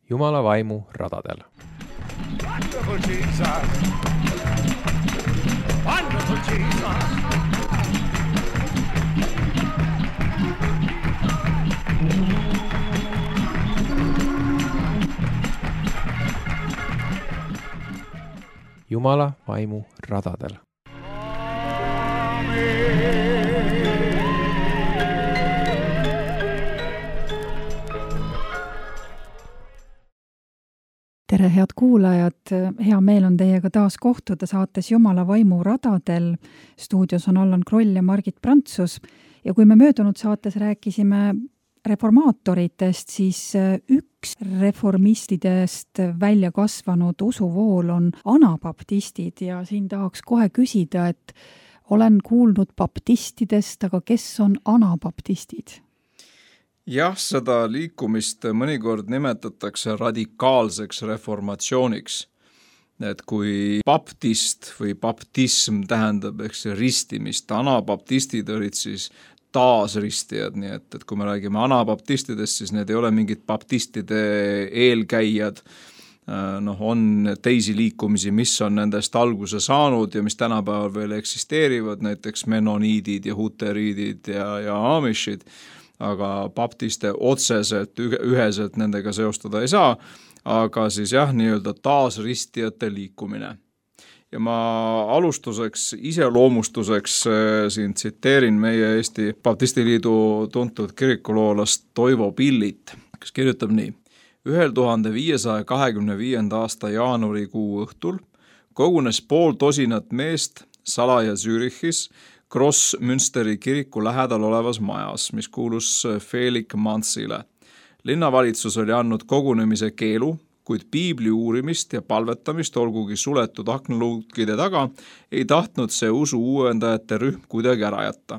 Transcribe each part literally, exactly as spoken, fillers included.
Jumala vaimu radadel. Wonderful Jesus! Wonderful Jesus! Jumala vaimu radadel. Tere, head kuulajad! Hea meel on teiega taas kohtuda saates Jumala vaimu radadel. Stuudios on Allan Kroll ja Margit Prantsus. Ja kui me möödunud saates rääkisime reformaatoritest, siis üks reformistidest välja kasvanud usuvool on anabaptistid ja siin tahaks kohe küsida, et olen kuulnud baptistidest, aga kes on anabaptistid? Jah, seda liikumist mõnikord nimetatakse radikaalseks reformatsiooniks. Et kui baptist või baptism tähendab eks ristimist, anabaptistid olid siis taasristijad, nii et, et kui me räägime anabaptistidest, siis need ei ole mingid baptistide eelkäijad. Noh, on teisi liikumisi, mis on nendest alguse saanud ja mis tänapäeval veel eksisteerivad, näiteks menoniidid ja huteriidid ja, ja amishid, aga baptiste otseselt üheselt nendega seostada ei saa, aga siis jah, nii-öelda taasristijate liikumine. Ja ma alustuseks, iseloomustuseks siin tsiteerin meie Eesti Baptistiliidu tuntud kirikuloolast Toivo Pillit, kes kirjutab nii. Ühel tuhande viiesaja kahekümne viienda aasta jaanuarikuu õhtul kogunes pool tosinat meest salaja Zürichis Grossmünsteri kiriku lähedal olevas majas, mis kuulus Felix Manzile. Linnavalitsus oli andnud kogunemise keelu, kuid piibli uurimist ja palvetamist olgugi suletud aknaluukide taga ei tahtnud see usu uuendajate rühm kuidagi ära jätta.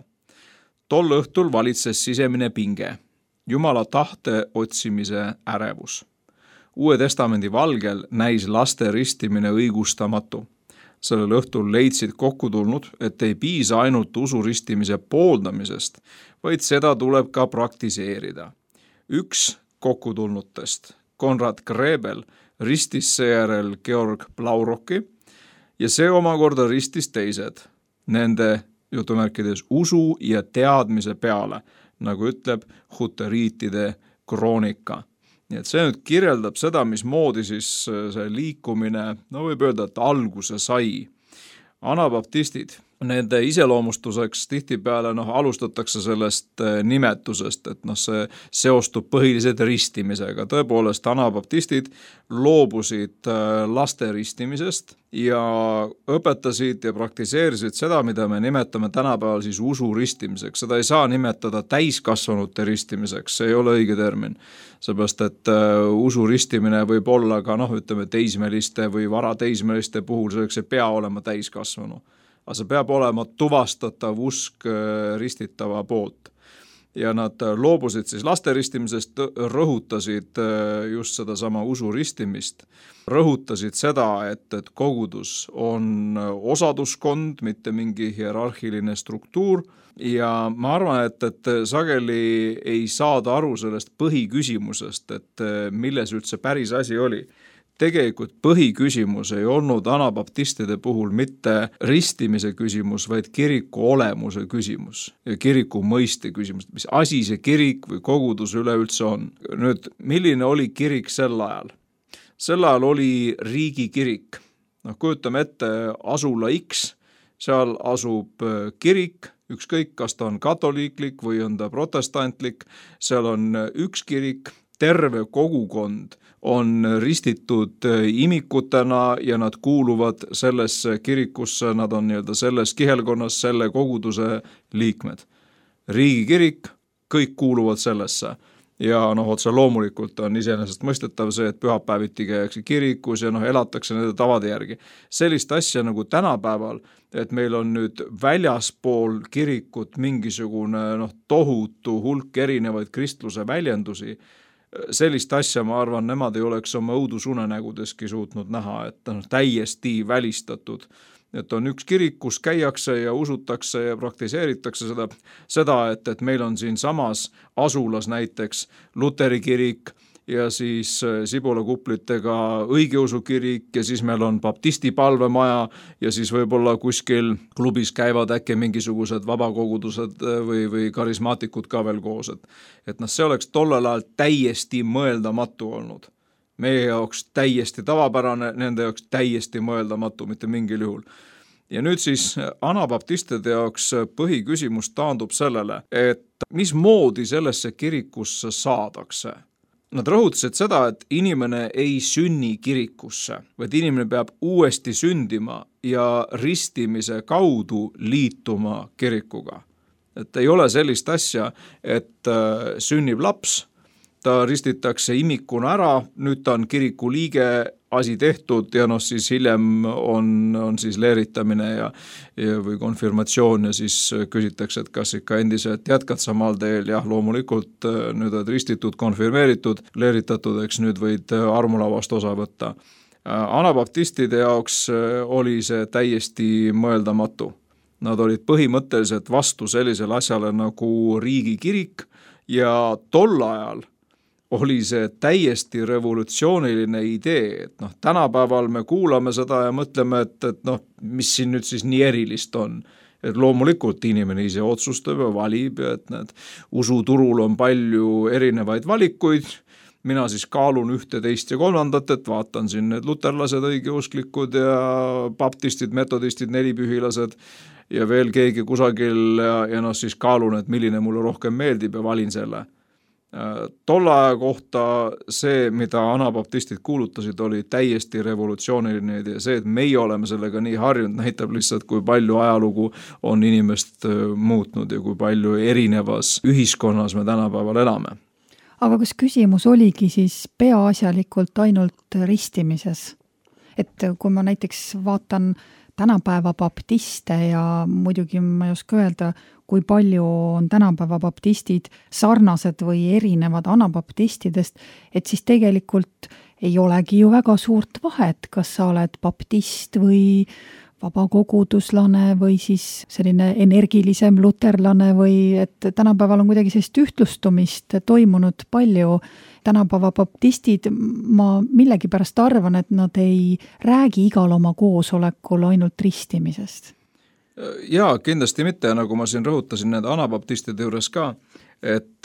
Tol õhtul valitses sisemine pinge, Jumala tahte otsimise ärevus. Uue testamendi valgel näis laste ristimine õigustamatu. Sellel õhtul leidsid kokku tulnud, et ei piisa ainult usu ristimise pooldamisest, vaid seda tuleb ka praktiseerida. Üks kokkutulnutest, Konrad Grebel, ristis seejärel Georg Blauroki ja see omakorda ristis teised, nende jutumärkides usu ja teadmise peale, nagu ütleb huteriitide kroonika. Nii et see nüüd kirjeldab seda, mismoodi siis see liikumine, no võib öelda, et alguse sai. Anabaptistid, nende iseloomustuseks tihtipeale noh, alustatakse sellest nimetusest, et noh, see seostub põhiliselt ristimisega. Tõepoolest, anabaptistid loobusid laste ristimisest ja õpetasid ja praktiseerisid seda, mida me nimetame tänapäeval siis usu ristimiseks. Seda ei saa nimetada täiskasvanute ristimiseks, see ei ole õige termin. Seepärast, et usu ristimine võib olla ka noh, ütleme teismeliste või varateismeliste puhul, selleks ei pea olema täiskasvanu. Aga see peab olema tuvastatav usk ristitava poolt. Ja nad loobusid siis laste ristimisest, rõhutasid just seda sama usu ristimist. Rõhutasid seda, et, et kogudus on osaduskond, mitte mingi hierarhiline struktuur. Ja ma arvan, et, et sageli ei saada aru sellest põhiküsimusest, et milles üldse päris asi oli. Tegelikult põhiküsimus ei olnud anabaptistide puhul mitte ristimise küsimus, vaid kiriku olemuse küsimus ja kiriku mõiste küsimus. Mis asi see kirik või kogudus üleüldse on? Nüüd, milline oli kirik sel ajal? Sel ajal oli riigikirik. No, kujutame ette asula X, seal asub kirik, ükskõik kas ta on katoliiklik või on ta protestantlik, seal on üks kirik, terve kogukond on ristitud imikutena ja nad kuuluvad sellesse kirikusse, nad on nii-öelda selles kihelkonnas selle koguduse liikmed. Riigikirik, kõik kuuluvad sellesse. Ja noh, otse loomulikult on iseenesest mõistetav see, et pühapäeviti käiakse kirikus ja noh, elatakse nende tavade järgi. Sellist asja nagu tänapäeval, et meil on nüüd väljaspool kirikut mingisugune noh, tohutu hulk erinevaid kristluse väljendusi, sellist asja, ma arvan, nemad ei oleks oma õudusunenägudeski suutnud näha, et on täiesti välistatud. Et on üks kirik, kus käiakse ja usutakse ja praktiseeritakse seda, seda et, et meil on siin samas asulas näiteks Luteri kirik ja siis sibulakuplitega õigeusu kirik ja siis meil on baptisti palvemaja ja siis võib-olla kuskil klubis käivad äkki mingisugused vabakogudused või, või karismaatikud ka veel koos. Et, et noh, see oleks tollel ajal täiesti mõeldamatu olnud. Meie jaoks täiesti tavapärane, nende jaoks täiesti mõeldamatu, mitte mingil juhul. Ja nüüd siis anabaptistide jaoks põhiküsimus taandub sellele, et mismoodi sellesse kirikusse saadakse. Nad rõhutasid seda, et inimene ei sünni kirikusse, vaid inimene peab uuesti sündima ja ristimise kaudu liituma kirikuga. Et ei ole sellist asja, et sünnib laps, ta ristitakse imikuna ära, nüüd ta on kiriku liige, asi tehtud ja noh, siis hiljem on, on siis leeritamine ja, ja või konfirmatsioon ja siis küsitakse, et kas ikka endiselt jätkad samal teel, jah, loomulikult nüüd oled ristitud, konfirmeeritud, leeritatud, eks nüüd võid armulavast osa võtta. Anabaptistide jaoks oli see täiesti mõeldamatu. Nad olid põhimõtteliselt vastu sellisele asjale nagu riigikirik ja tol ajal oli see täiesti revolutsiooniline idee, et noh, tänapäeval me kuulame seda ja mõtleme, et, et noh, mis siin nüüd siis nii erilist on. Et loomulikult inimene ise otsustab ja valib ja et need usuturul on palju erinevaid valikuid, mina siis kaalun ühte, teist ja kolmandat, et vaatan siin need luterlased, õigeusklikud ja baptistid, metodistid, nelipühilased ja veel keegi kusagil ja, ja noh, siis kaalun, et milline mulle rohkem meeldib ja valin selle. Tolle aja kohta see, mida anabaptistid kuulutasid, oli täiesti revolutsiooniline ja see, et meie oleme sellega nii harjunud, näitab lihtsalt, kui palju ajalugu on inimest muutnud ja kui palju erinevas ühiskonnas me tänapäeval elame. Aga kas küsimus oligi siis peaasjalikult ainult ristimises? Et kui ma näiteks vaatan tänapäeva baptiste ja muidugi ma ei oska öelda, kui palju on tänapäeva baptistid sarnased või erinevad anabaptistidest, et siis tegelikult ei olegi ju väga suurt vahet, kas sa oled baptist või vabakoguduslane või siis selline energilisem luterlane või et tänapäeval on kuidagi sellist ühtlustumist toimunud palju. Tänapäeva baptistid, ma millegipärast arvan, et nad ei räägi igal oma koosolekul ainult ristimisest. Jaa, kindlasti mitte, nagu ma siin rõhutasin nende anabaptistide juures ka, et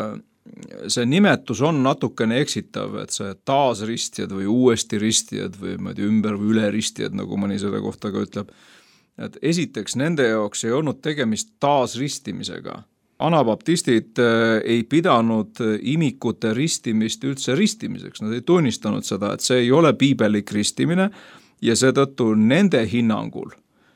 see nimetus on natukene eksitav, et see taasristijad või uuesti ristijad või ma ei tea, ümber või üle ristijad, nagu mõni selle kohta ka ütleb. Et esiteks nende jaoks ei olnud tegemist taasristimisega. Anabaptistid ei pidanud imikute ristimist üldse ristimiseks, nad ei tunnistanud seda, et see ei ole piibelik ristimine ja seetõttu nende hinnangul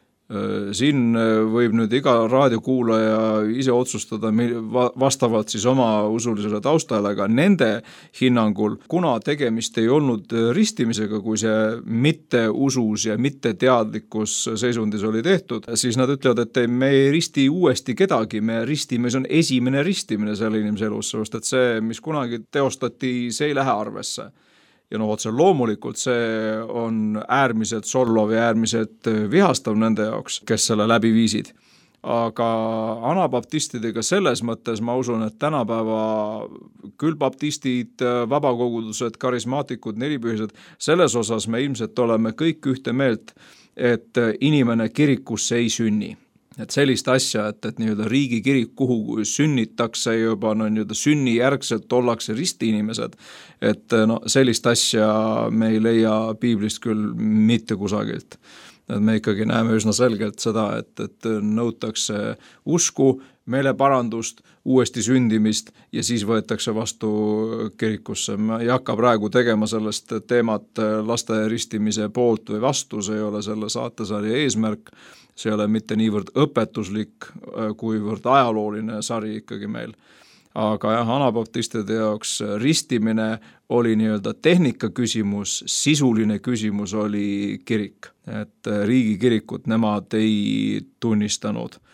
siin võib nüüd iga raadiokuulaja ise otsustada vastavalt siis oma usulisele taustale, aga nende hinnangul, kuna tegemist ei olnud ristimisega, kui see mitte usus ja mitte teadlikus seisundis oli tehtud, siis nad ütlevad, et me ei risti uuesti kedagi, me ristime, see on esimene ristimine selle inimese elus, sest et see, mis kunagi teostati, see ei lähe arvesse. Ja no otse loomulikult see on äärmiselt solvav ja äärmiselt vihastav nende jaoks, kes selle läbi viisid. Aga anabaptistidega selles mõttes ma usun, et tänapäeva küll baptistid, vabakogudused, karismaatikud, nelipühised, selles osas me ilmselt oleme kõik ühte meelt, et inimene kirikusse ei sünni. Et sellist asja, et, et nii-öelda riigikirik, kuhu sünnitakse juba no, nii-öelda sünnijärgselt ollakse ristiinimesed, et no, sellist asja me ei leia piiblist küll mitte kusagilt. Et me ikkagi näeme üsna selgelt seda, et, et nõutakse usku, meeleparandust, uuesti sündimist ja siis võetakse vastu kirikusse. Ma ei hakka praegu tegema sellest teemat laste ristimise poolt või vastu, see ei ole selle saatesarja eesmärk, see ei ole mitte niivõrd õpetuslik, kuivõrd ajalooline sari ikkagi meil. Aga jah, anabaptistide jaoks ristimine oli nii-öelda tehnika küsimus, sisuline küsimus oli kirik. Et riigikirikut nemad ei tunnistanud.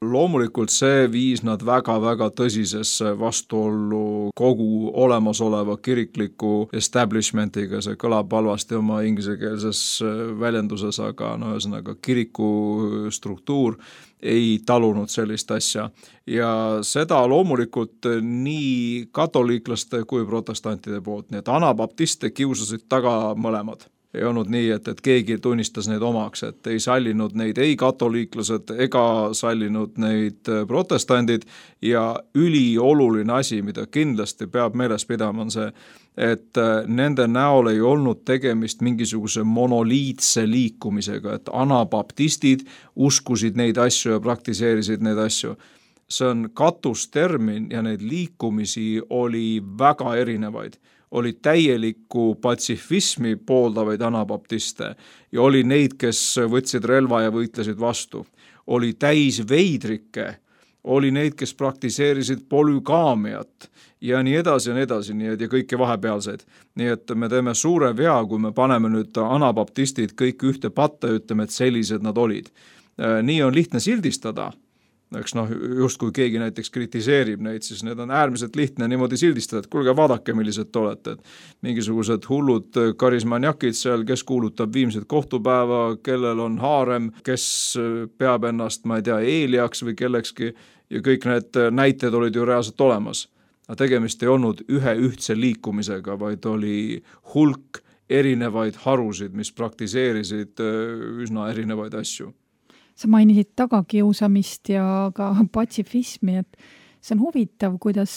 loomulikult see viis nad väga-väga tõsisesse vastuollu kogu olemasoleva kirikliku establishmentiga, see kõlab halvasti oma ingliskeelses väljenduses, aga no ühesõnaga kiriku struktuur ei talunud sellist asja. Ja seda loomulikult nii katoliiklaste kui protestantide poolt, nii et anabaptiste kiusasid taga mõlemad. Ei olnud nii, et, et keegi tunnistas neid omaks, et ei sallinud neid ei katoliiklased ega sallinud neid protestandid ja ülioluline asi, mida kindlasti peab meeles pidama, on see, et nende näol ei olnud tegemist mingisuguse monoliitse liikumisega, et anabaptistid uskusid neid asju ja praktiseerisid neid asju. See on katustermin ja neid liikumisi oli väga erinevaid. Oli täielikku patsifismi pooldavaid anabaptiste ja oli neid, kes võtsid relva ja võitlesid vastu. Oli täis veidrike, oli neid, kes praktiseerisid polügaamiat ja nii edasi ja nii edasi nii et, ja kõiki vahepealseid. Nii et me teeme suure vea, kui me paneme nüüd anabaptistid kõik ühte patta ja ütleme, et sellised nad olid. Nii on lihtne sildistada. Eks noh, just kui keegi näiteks kritiseerib neid, siis need on äärmiselt lihtne niimoodi sildistada, et kuulge, vaadake, millised te olete. Et mingisugused hullud karismaniakid seal, kes kuulutab viimset kohtupäeva, kellel on haarem, kes peab ennast, ma ei tea, Eeliaks või kellekski ja kõik need näited olid ju reaalselt olemas. Aga tegemist ei olnud ühe ühtse liikumisega, vaid oli hulk erinevaid harusid, mis praktiseerisid üsna erinevaid asju. Sa mainisid tagakiusamist ja ka patsifismi, et see on huvitav, kuidas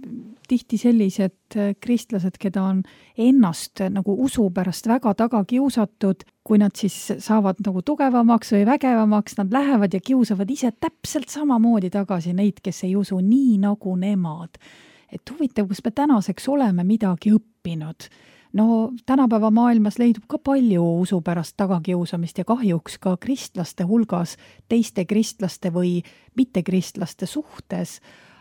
tihti sellised kristlased, keda on ennast nagu usu pärast väga tagakiusatud, kui nad siis saavad nagu tugevamaks või vägevamaks, nad lähevad ja kiusavad ise täpselt samamoodi tagasi neid, kes ei usu nii nagu nemad. Et huvitav, kus me tänaseks oleme midagi õppinud. No tänapäeva maailmas leidub ka palju usu pärast tagakiusamist ja kahjuks ka kristlaste hulgas teiste kristlaste või mittekristlaste suhtes.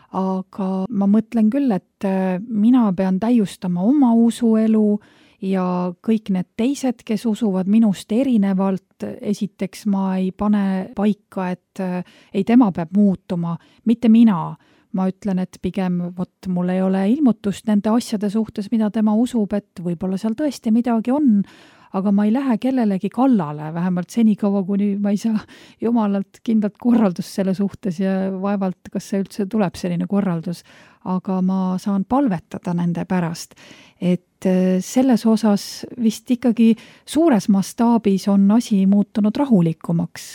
Aga ma mõtlen küll, et mina pean täiustama oma usuelu ja kõik need teised, kes usuvad minust erinevalt, esiteks ma ei pane paika, et ei tema peab muutuma, mitte mina. Ma ütlen, et pigem võt, mul ei ole ilmutust nende asjade suhtes, mida tema usub, et võib-olla seal tõesti midagi on, aga ma ei lähe kellelegi kallale, vähemalt senikaua, kuni ma ei saa jumalalt kindlalt korraldust selle suhtes ja vaevalt, kas see üldse tuleb selline korraldus, aga ma saan palvetada nende pärast. Et selles osas vist ikkagi suures mastaabis on asi muutunud rahulikumaks.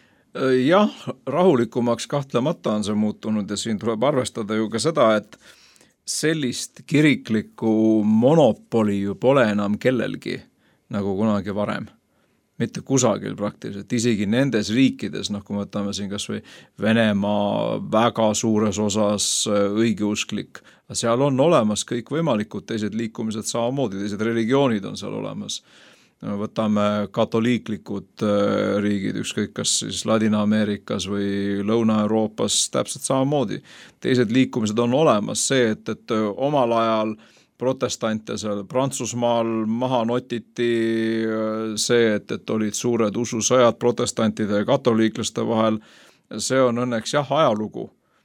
Jah, rahulikumaks kahtlemata on see muutunud ja siin tuleb arvestada ju ka seda, et sellist kiriklikku monopoli ju pole enam kellelgi nagu kunagi varem. Mitte kusagil praktiliselt, isegi nendes riikides, noh kui võtame siin kas või Venemaa väga suures osas õigeusklik, seal on olemas kõik võimalikud teised liikumised samamoodi, teised religioonid on seal olemas. Võtame katoliiklikud riigid, ükskõik kas siis Ladina-Ameerikas või Lõuna-Euroopas täpselt samamoodi. Teised liikumised on olemas, see, et, et omal ajal protestante seal Prantsusmaal maha notiti, see, et, et olid suured ususõjad protestantide ja katoliiklaste vahel, see on õnneks jah ajalugu.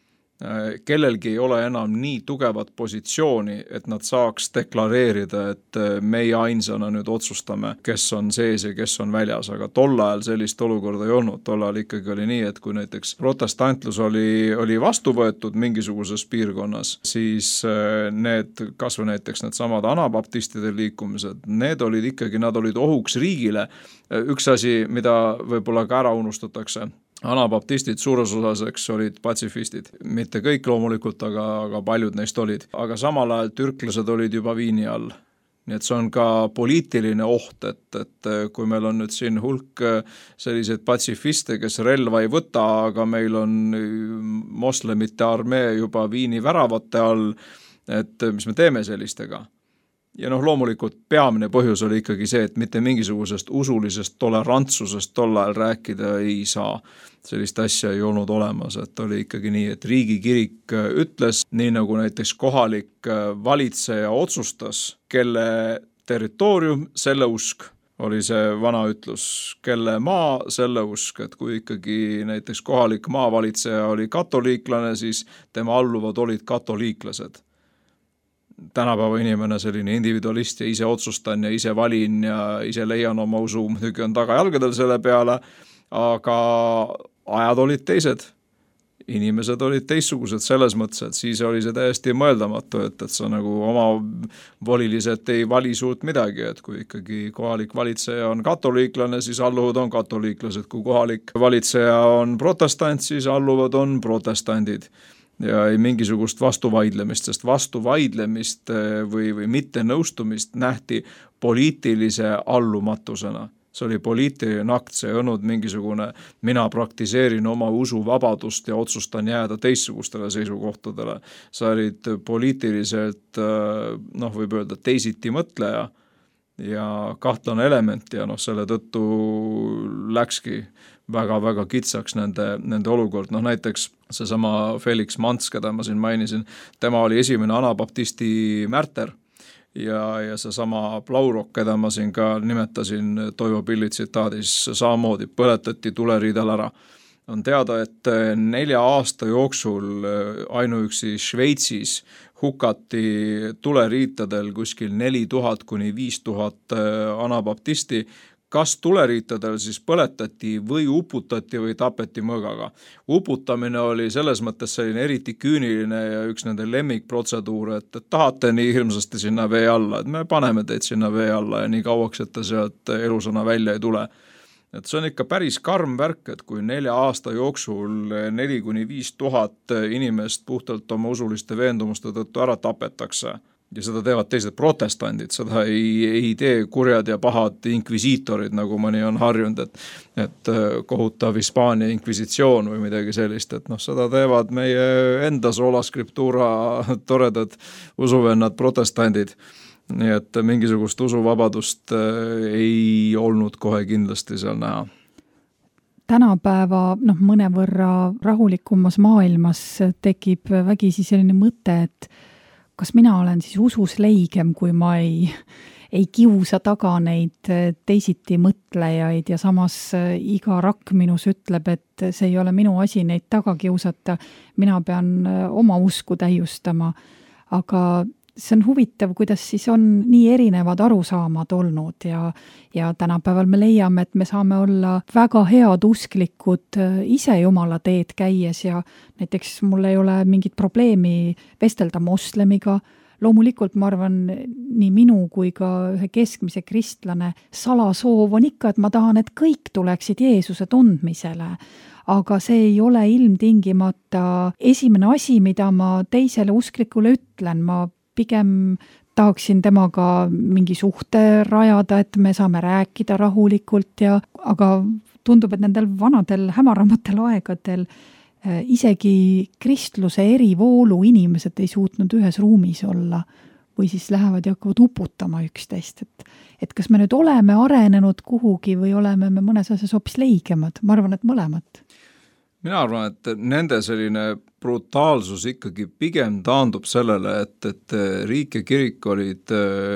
Kellelgi ei ole enam nii tugevat positsiooni, et nad saaks deklareerida, et meie ainsana nüüd otsustame, kes on sees ja kes on väljas, aga tol ajal sellist olukorda ei olnud. Tol ajal ikkagi oli nii, et kui näiteks protestantlus oli, oli vastu võetud mingisuguses piirkonnas, siis need, kas või näiteks need samad anabaptistide liikumised, need olid ikkagi, nad olid ohuks riigile. Üks asi, mida võib-olla ka ära unustatakse, anabaptistid suures osaseks olid patsifistid. Mitte kõik loomulikult, aga, aga paljud neist olid. Aga samal ajal türklased olid juba viini all. Nii et see on ka poliitiline oht, et, et kui meil on nüüd siin hulk selliseid patsifiste, kes relva ei võta, aga meil on moslemite armee juba viini väravate all, et mis me teeme sellistega? Ja noh, loomulikult peamine põhjus oli ikkagi see, et mitte mingisugusest usulisest tolerantsusest tol ajal rääkida ei saa. Sellist asja ei olnud olemas, et oli ikkagi nii, et riigikirik ütles, nii nagu näiteks kohalik valitseja otsustas, kelle territoorium, selle usk. oli see vana ütlus, kelle maa, selle usk, et kui ikkagi näiteks kohalik maavalitseja oli katoliiklane, siis tema alluvad olid katoliiklased. Tänapäeva inimene selline individualist ja ise otsustan ja ise valin ja ise leian oma usu, muidugi on tagajalgadel selle peale, aga ajad olid teised. Inimesed olid teistsugused selles mõttes, et siis oli see täiesti mõeldamatu, et, et sa nagu oma voliliselt ei vali suurt midagi, et kui ikkagi kohalik valitseja on katoliiklane, siis alluvad on katoliiklased, kui kohalik valitseja on protestant, siis alluvad on protestandid. Ja ei mingisugust vastuvaidlemist, sest vastuvaidlemist või, või mitte nõustumist nähti poliitilise allumatusena. See oli poliitiline akt, see ei olnud mingisugune, mina praktiseerin oma usuvabadust ja otsustan jääda teistsugustele seisukohtadele. Sa olid poliitiliselt, noh, võib öelda teisiti mõtleja ja kahtlane element ja noh, selle tõttu läkski väga-väga kitsaks nende, nende olukord. Noh, näiteks seesama Felix Mants, keda ma siin mainisin, tema oli esimene anabaptisti märter. Ja, ja seesama Plaurok, keda ma siin ka nimetasin Toivo Pilli tsitaadis, samamoodi põletati tuleriidel ära. On teada, et nelja aasta jooksul ainuüksi Šveitsis hukati tuleriitadel kuskil neli tuhat kuni viis tuhat anabaptisti, kas tuleriitadel siis põletati või uputati või tapeti mõõgaga. Uputamine oli selles mõttes selline eriti küüniline ja üks nende lemmikprotseduur, et, et tahate nii hirmsasti sinna vee alla, et me paneme teid sinna vee alla ja nii kauaks, et te sealt elusana välja ei tule. Et see on ikka päris karm värk, et kui nelja aasta jooksul neli kuni viis tuhat inimest puhtalt oma usuliste veendumuste tõttu ära tapetakse. Ja seda teevad teised protestandid, seda ei, ei tee kurjad ja pahad inkvisiitorid, nagu mõni on harjunud, et, et kohutav Hispaania inkvisitsioon või midagi sellist, et noh, seda teevad meie enda sola scriptura toredad usuvennad protestandid. Nii et mingisugust usuvabadust ei olnud kohe kindlasti seal näha. Tänapäeva noh, mõnevõrra rahulikumas maailmas tekib vägisi selline mõte, et kas mina olen siis usus leigem, kui ma ei, ei kiusa taga neid teisiti mõtlejaid ja samas iga rakk minus ütleb, et see ei ole minu asi neid taga kiusata, mina pean oma usku täiustama. Aga see on huvitav, kuidas siis on nii erinevad arusaamad olnud ja, ja tänapäeval me leiame, et me saame olla väga head usklikud ise Jumala teed käies ja näiteks mul ei ole mingit probleemi vestelda moslemiga. Loomulikult ma arvan, nii minu kui ka ühe keskmise kristlane salasoov on ikka, et ma tahan, et kõik tuleksid Jeesuse tundmisele. Aga see ei ole ilmtingimata esimene asi, mida ma teisele usklikule ütlen. Ma pigem tahaksin temaga mingi suhte rajada, et me saame rääkida rahulikult ja, aga tundub, et nendel vanadel hämaramatel aegadel äh, isegi kristluse erivoolu inimesed ei suutnud ühes ruumis olla või siis lähevad ja hakkavad uputama üksteist. Et, et kas me nüüd oleme arenenud kuhugi või oleme me mõnes asjas hoopis leigemad? Ma arvan, et mõlemat. Mina arvan, et nende selline brutaalsus ikkagi pigem taandub sellele, et, et riik ja kirik olid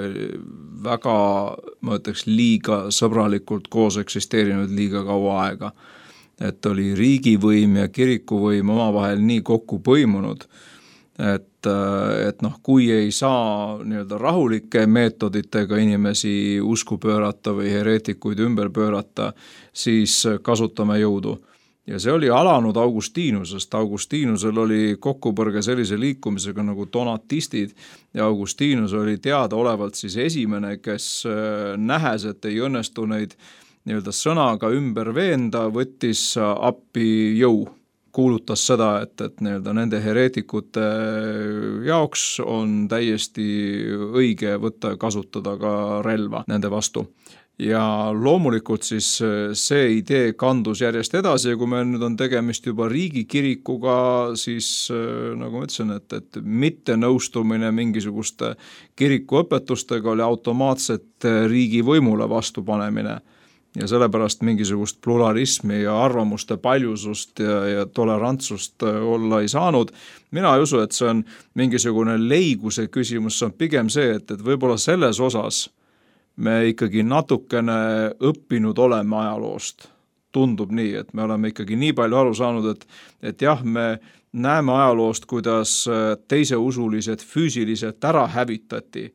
väga, ma ütleks, liiga sõbralikult koos eksisteerinud liiga kaua aega. Et oli riigivõim ja kirikuvõim omavahel nii kokku põimunud, et, et noh, kui ei saa nii-öelda rahulike meetoditega inimesi usku pöörata või hereetikuid ümber pöörata, siis kasutame jõudu. Ja see oli alanud Augustinusest. Augustinusel oli kokkupõrge sellise liikumisega nagu donatistid ja Augustinus oli teada olevalt siis esimene, kes nähes, et ei õnnestu neid nii-öelda sõnaga ümber veenda, võttis appi jõu. Kuulutas seda, et, et nii-öelda nende hereetikute jaoks on täiesti õige võtta kasutada ka relva nende vastu. Ja loomulikult siis see idee kandus järjest edasi ja kui meil nüüd on tegemist juba riigikirikuga, siis nagu ma ütlesin, et, et mitte nõustumine mingisuguste kirikuõpetustega oli automaatselt riigivõimule vastupanemine. Ja sellepärast mingisugust pluralismi ja arvamuste paljusust ja, ja tolerantsust olla ei saanud. Mina ei usu, et see on mingisugune leiguse küsimus, see on pigem see, et, et võib-olla selles osas me ikkagi natukene õppinud oleme ajaloost. Tundub nii, et me oleme ikkagi nii palju aru saanud, et, et jah, me näeme ajaloost, kuidas teiseusulised füüsiliselt ära hävitati,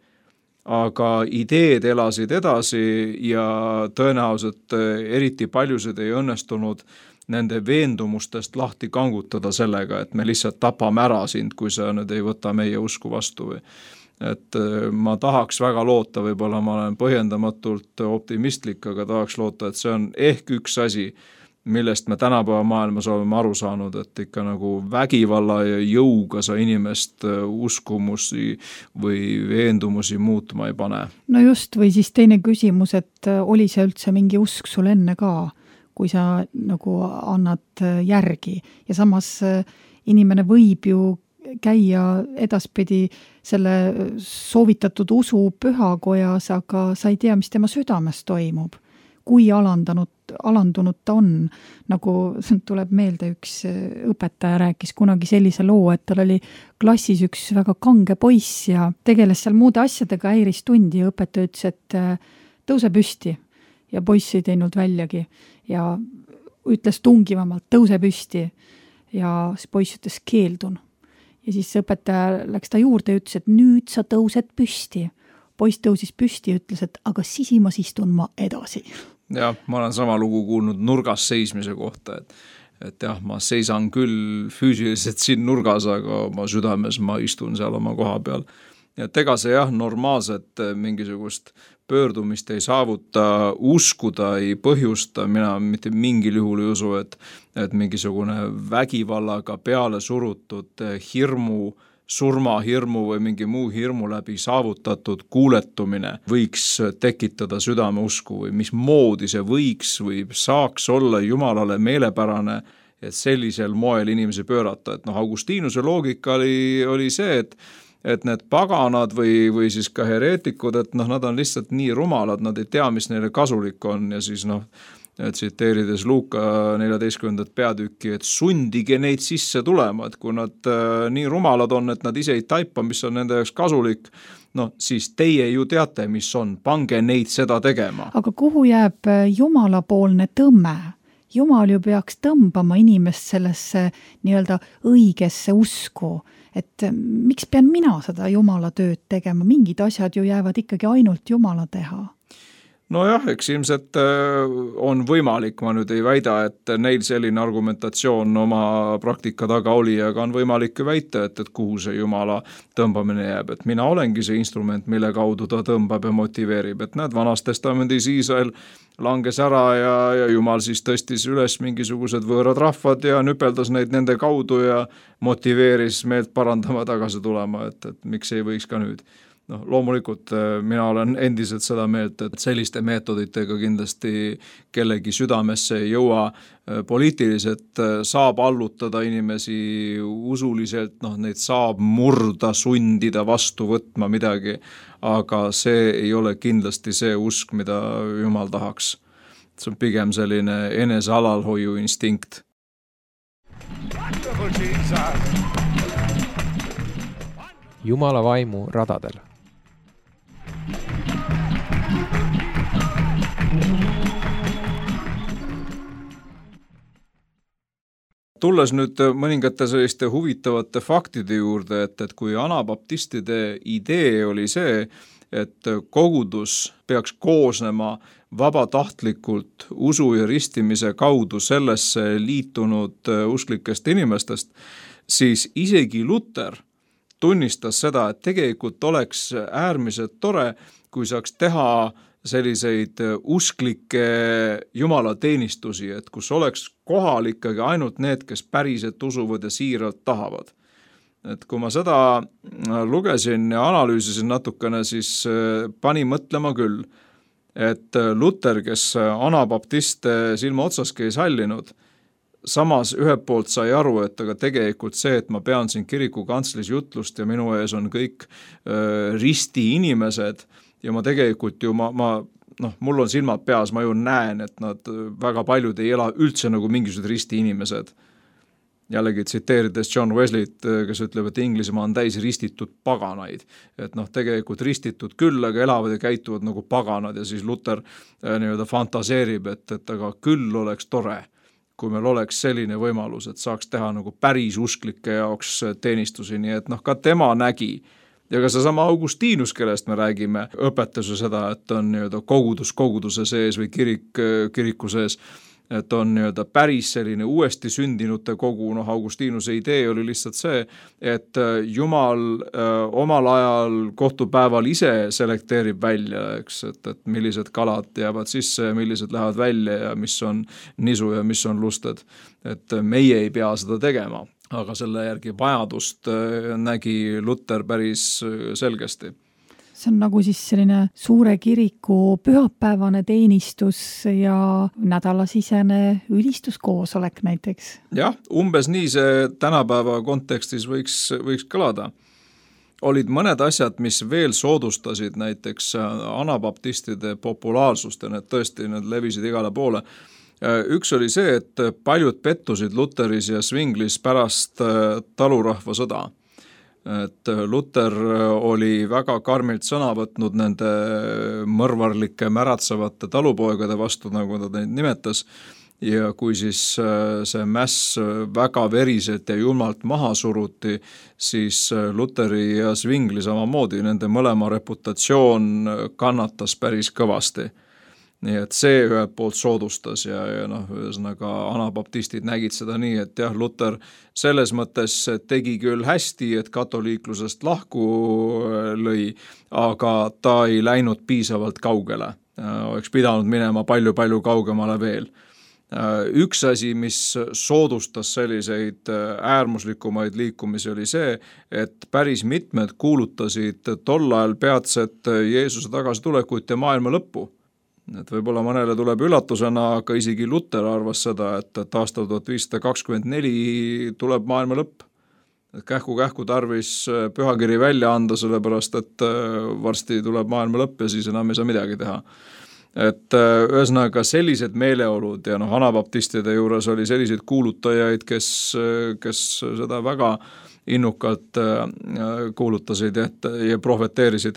aga ideed elasid edasi ja tõenäoliselt eriti paljusid ei õnnestunud nende veendumustest lahti kangutada sellega, et me lihtsalt tapame ära sind, kui sa nüüd ei võta meie usku vastu. Või. Et ma tahaks väga loota, võib-olla ma olen põhjendamatult optimistlik, aga tahaks loota, et see on ehk üks asi, millest me tänapäeva maailmas oleme aru saanud, et ikka nagu vägivalla ja jõuga sa inimest uskumusi või veendumusi muutma ei pane. No just, või siis teine küsimus, et oli see üldse mingi usk sul enne ka, kui sa nagu annad järgi ja samas inimene võib ju käia edaspidi selle soovitatud usu pühakojas, aga sa ei tea, mis tema südames toimub. Kui alandanud, alandunud ta on, nagu tuleb meelde üks õpetaja rääkis kunagi sellise loo, et tal oli klassis üks väga kange poiss ja tegeles seal muude asjadega, häiris tundi ja õpetaja ütles, et tõuse püsti ja poiss ei teinud väljagi ja ütles tungivamalt, tõuse püsti ja poiss ütles keeldun. Ja siis õpetaja läks ta juurde ja ütles, et nüüd sa tõused püsti. Poiss tõusis püsti ja ütles, et aga sisimas istun ma edasi. Jah, ma olen sama lugu kuulnud nurgas seismise kohta, et, et jah, ma seisan küll füüsiliselt siin nurgas, aga oma südames ma istun seal oma koha peal. Ja ega see jah, normaalset mingisugust pöördumist ei saavuta, uskuda ei põhjusta, mina mitte mingil juhul ei usu, et, et mingisugune vägivallaga peale surutud hirmu, surmahirmu või mingi muu hirmu läbi saavutatud kuuletumine võiks tekitada südameusku või mismoodi see võiks või saaks olla Jumalale meelepärane, et sellisel moel inimesi pöörata. Et noh, Augustinuse loogika oli, oli see, et et need paganad või, või siis ka hereetikud, et noh, nad on lihtsalt nii rumalad, nad ei tea, mis neile kasulik on ja siis noh, tsiteerides Luuka neljateistkümnendat peatükki, et sundige neid sisse tulema, et kui nad äh, nii rumalad on, et nad ise ei taipa, mis on nende jaoks kasulik, noh, siis teie ju teate, mis on, pange neid seda tegema. Aga kuhu jääb jumalapoolne tõmme? Jumal ju peaks tõmbama inimest sellesse nii-öelda õigesse usku, et miks pean mina seda Jumala tööd tegema, mingid asjad ju jäävad ikkagi ainult Jumala teha. No jah, eks ilmselt on võimalik, ma nüüd ei väida, et neil selline argumentatsioon oma praktika taga oli, aga on võimalik väita, et, et kuhu see Jumala tõmbamine jääb, et mina olengi see instrument, mille kaudu ta tõmbab ja motiveerib, et näed, vanas testamendis Iisrael langes ära ja, ja Jumal siis tõstis üles mingisugused võõrad rahvad ja nüpeldas neid nende kaudu ja motiveeris meelt parandama tagasi tulema, et, et miks ei võiks ka nüüd. No, loomulikult mina olen endiselt seda meelt, et selliste meetoditega kindlasti kellegi südamesse ei jõua. Poliitiliselt saab allutada inimesi usuliselt, noh, neid saab murda, sundida, vastu võtma midagi, aga see ei ole kindlasti see usk, mida Jumal tahaks. See on pigem selline enese alalhoiu instinkt. Jumala vaimu radadel. Tulles nüüd mõningate selliste huvitavate faktide juurde, et, et kui anabaptistide idee oli see, et kogudus peaks koosnema vabatahtlikult usu ja ristimise kaudu sellesse liitunud usklikest inimestest, siis isegi Luter tunnistas seda, et tegelikult oleks äärmiselt tore, kui saaks teha selliseid usklikke jumalateenistusi, et kus oleks kohal ikkagi ainult need, kes päriselt usuvad ja siiralt tahavad. Et kui ma seda lugesin ja analüüsisin natukene, siis pani mõtlema küll, et Luter, kes anabaptiste silma otsaski ei sallinud, samas ühelt poolt sai aru, et aga tegelikult see, et ma pean siin kiriku kantslis jutlust ja minu ees on kõik äh, risti inimesed ja ma tegelikult ju, ma, ma, noh, mul on silmad peas, ma ju näen, et nad väga paljud ei ela üldse nagu mingisugused risti inimesed. jällegi tsiteerides John Wesleyt, kes ütleb, et Inglismaa on täis ristitud paganaid. Et noh, tegelikult ristitud küll, aga elavad ja käituvad nagu paganad ja siis Luther nii-öelda fantaseerib, et, et aga küll oleks tore, kui meil oleks selline võimalus, et saaks teha nagu päris usklike jaoks teenistusi, nii et noh, ka tema nägi ja ka seesama Augustinus, kellest me räägime, õpetas ju seda, et on nii-öelda kogudus koguduse sees või kirik kiriku sees, et on nii-öelda päris selline uuesti sündinute kogu. Noh, Augustinuse idee oli lihtsalt see, et Jumal öö, omal ajal kohtupäeval ise selekteerib välja, eks, et, et millised kalad jäävad sisse ja millised lähevad välja ja mis on nisu ja mis on lusted. Et meie ei pea seda tegema, aga selle järgi vajadust nägi Luther päris selgesti. See on nagu siis selline suure kiriku pühapäevane teenistus ja nädalasisene ülistuskoosolek näiteks. Jah, umbes nii see tänapäeva kontekstis võiks, võiks kõlada. Olid mõned asjad, mis veel soodustasid näiteks anabaptistide populaarsust ja need tõesti need levisid igale poole. Üks oli see, et paljud pettusid Lutheris ja Zwinglis pärast talurahva sõda. Et Luther oli väga karmilt sõna võtnud nende mõrvarlike märatsevate talupoegade vastu, nagu ta neid nimetas, ja kui siis see mäss väga veriselt ja julmalt maha suruti, siis Lutheri ja Zwingli samamoodi, nende mõlema reputatsioon kannatas päris kõvasti. Nii et see ühelt poolt soodustas ja, ja noh, ühesõnaga anabaptistid nägid seda nii, et jah, Luther selles mõttes tegi küll hästi, et katoliiklusest lahku lõi, aga ta ei läinud piisavalt kaugele. Oleks pidanud minema palju-palju kaugemale veel. Üks asi, mis soodustas selliseid äärmuslikumaid liikumisi, oli see, et päris mitmed kuulutasid tol ajal peatset Jeesuse tagasitulekut ja maailma lõppu. Et võib-olla mõnele tuleb üllatusena, aga isegi Luther arvas seda, et, et aastal tuhat viissada kakskümmend neli tuleb maailma lõpp. Kähku-kähku tarvis pühakiri välja anda, sellepärast et varsti tuleb maailma lõpp ja siis enam ei saa midagi teha. Et ühesõnaga sellised meeleolud ja noh, anabaptistide juures oli selliseid kuulutajaid, kes, kes seda väga innukalt kuulutasid ja, ja profeteerisid.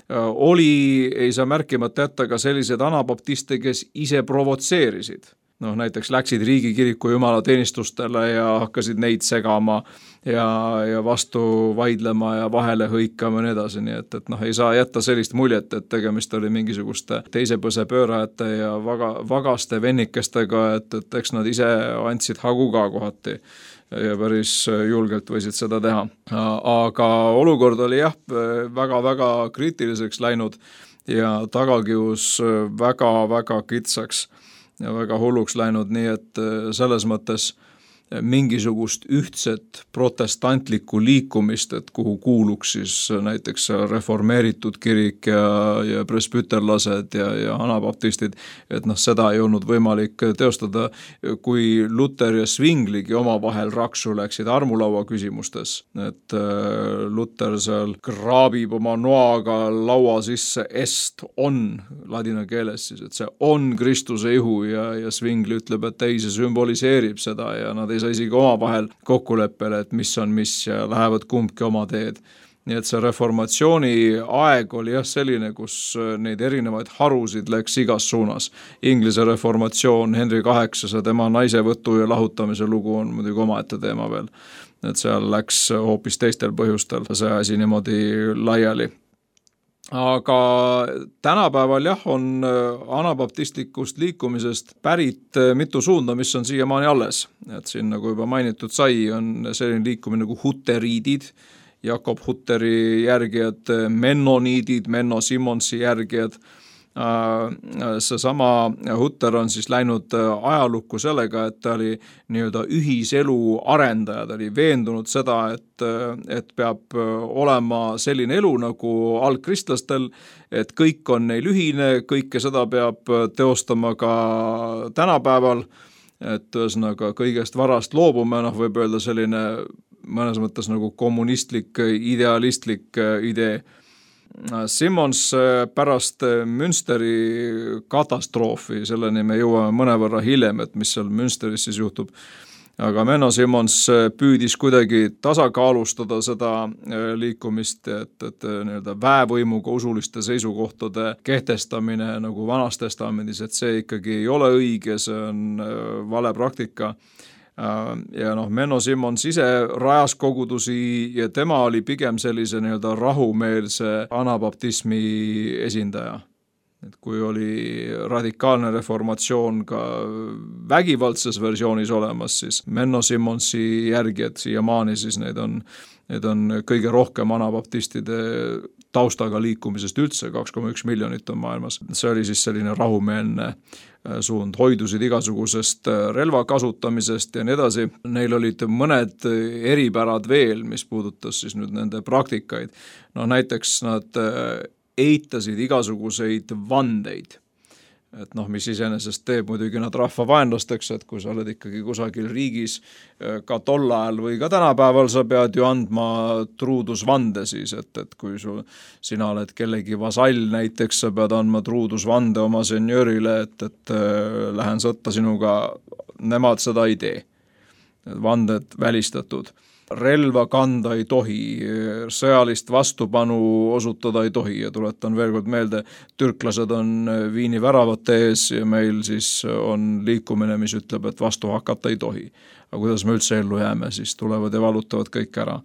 Oli, ei saa märkimata jätta ka sellised anabaptiste, kes ise provotseerisid. Noh, näiteks läksid riigikiriku jumala teenistustele ja hakkasid neid segama ja, ja vastu vaidlema ja vahele hõikama ja nii edasi, nii et, et noh, ei saa jätta sellist muljet, et tegemist oli mingisuguste teise põse pöörajate ja vaga, vagaste vennikestega, et, et eks nad ise andsid hagu ka kohati ja päris julgelt võisid seda teha. Aga olukord oli jah, väga-väga kriitiliseks läinud ja tagakius väga-väga kitsaks ja väga hulluks läinud, nii et selles mõttes mingisugust ühtset protestantlikku liikumist, et kuhu kuuluks siis näiteks reformeeritud kirik ja, ja presbüterlased ja, ja anabaptistid, et noh, seda ei olnud võimalik teostada, kui Luther ja Zwingligi omavahel raksu läksid armulaua küsimustes, et Luther seal kraabib oma noaga laua sisse est on ladina keeles siis, et see on Kristuse ihu ja, ja Zwingli ütleb, et ei, see sümboliseerib seda ja nad ei saa isegi oma vahel kokkuleppele, et mis on mis ja lähevad kumbki oma teed. Nii et see reformatsiooni aeg oli jah selline, kus neid erinevaid harusid läks igas suunas. Inglise reformatsioon, Henry kaheksas ja tema naisevõtu ja lahutamise lugu on muidugi omaette teema veel. Et seal läks hoopis teistel põhjustel see asi niimoodi laiali. Aga tänapäeval jah, on anabaptistlikust liikumisest pärit mitu suunda, mis on siiamaani alles. Et siin nagu juba mainitud sai, on selline liikumine nagu huteriidid, Jakob Hutteri järgijad, mennoniidid, Menno Simonsi järgijad. Seesama Hutter on siis läinud ajalukku sellega, et ta oli nii-öelda ühiselu arendaja, ta oli veendunud seda, et, et peab olema selline elu nagu algkristlastel, et kõik on neil ühine, kõike seda peab teostama ka tänapäeval, et ühesõnaga kõigest varast loobume, noh võib öelda selline mõnes mõttes nagu kommunistlik, idealistlik idee. Simmons pärast Münsteri katastroofi, selleni me jõuame mõnevõrra hiljem, et mis seal Münsteris siis juhtub, aga Menno Simons püüdis kuidagi tasakaalustada seda liikumist, et, et nii-öelda väevõimuga usuliste seisukohtade kehtestamine nagu Vanas Testamendis, et see ikkagi ei ole õige, see on vale praktika. Ja noh, Menno Simons ise rajas kogudusi ja tema oli pigem sellise nii-öelda rahumeelse anabaptismi esindaja. Et kui oli radikaalne reformatsioon ka vägivaldses versioonis olemas, siis Menno Simonsi järgijad siiamaani siis need on, need on kõige rohkem anabaptistide taustaga liikumisest üldse, kaks koma üks miljonit on maailmas. See oli siis selline rahumeelne suund, hoidusid igasugusest relva kasutamisest ja nii edasi. Neil olid mõned eripärad veel, mis puudutas siis nüüd nende praktikaid. No näiteks nad eitasid igasuguseid vandeid. Et noh, mis iseenesest teeb muidugi nad rahva vaenlasteks, et kui sa oled ikkagi kusagil riigis ka tol ajal või ka tänapäeval, sa pead ju andma truudusvande siis, et, et kui sul, sina oled kellegi vasall näiteks, sa pead andma truudusvande oma senjörile, et, et lähen sõtta sinuga, nemad seda ei tee. Vanded välistatud. Relva kanda ei tohi, sõjalist vastupanu osutada ei tohi ja tuletan veel kord meelde, türklased on Viini väravate ees ja meil siis on liikumine, mis ütleb, et vastu hakata ei tohi. Aga kuidas me üldse ellu jääme, siis tulevad ja valutavad kõik ära.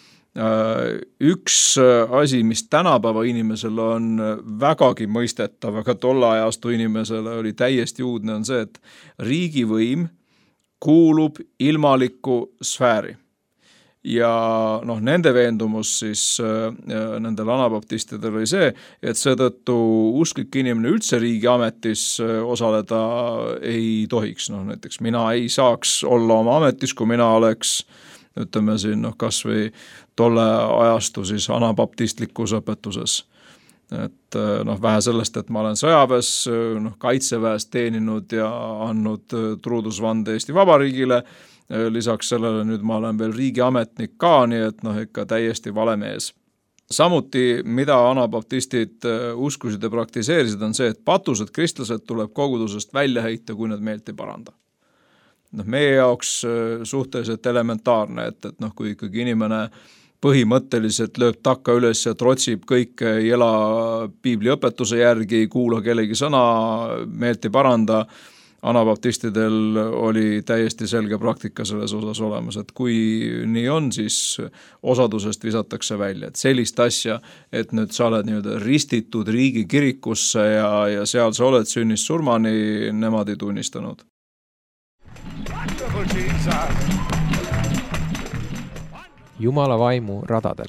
Üks asi, mis tänapäeva inimesel on vägagi mõistetav, aga tolle ajastu inimesele oli täiesti uudne, on see, et riigivõim kuulub ilmalikku sfääri. Ja noh, nende veendumus siis nendel anabaptistidel oli see, et seetõttu usklik inimene üldse riigiametis osaleda ei tohiks. No, näiteks mina ei saaks olla oma ametis, kui mina oleks, ütleme siin, noh, kas või tolle ajastu siis anabaptistlikus õpetuses. Et noh, vähe sellest, et ma olen sõjaväes, noh, kaitseväes teeninud ja andnud truudusvande Eesti Vabariigile, lisaks sellele nüüd ma olen veel riigiametnik ka, nii et noh, ikka täiesti vale mees. Samuti, mida anabaptistid uskusid ja praktiseerisid, on see, et patused kristlased tuleb kogudusest välja heita, kui nad meelt ei paranda. Noh, meie jaoks suhteliselt elementaarne, et, et noh, kui ikkagi inimene põhimõtteliselt lööb takka üles ja trotsib kõike, ei ela piibli õpetuse järgi, ei kuula kellegi sõna, meelt ei paranda, anabaptistidel oli täiesti selge praktika selles osas olemas, et kui nii on, siis osadusest visatakse välja. Et sellist asja, et nüüd sa oled nii-öelda ristitud riigi kirikusse ja, ja seal sa oled sünnist surmani, nemad ei tunnistanud. Jumala vaimu radadel.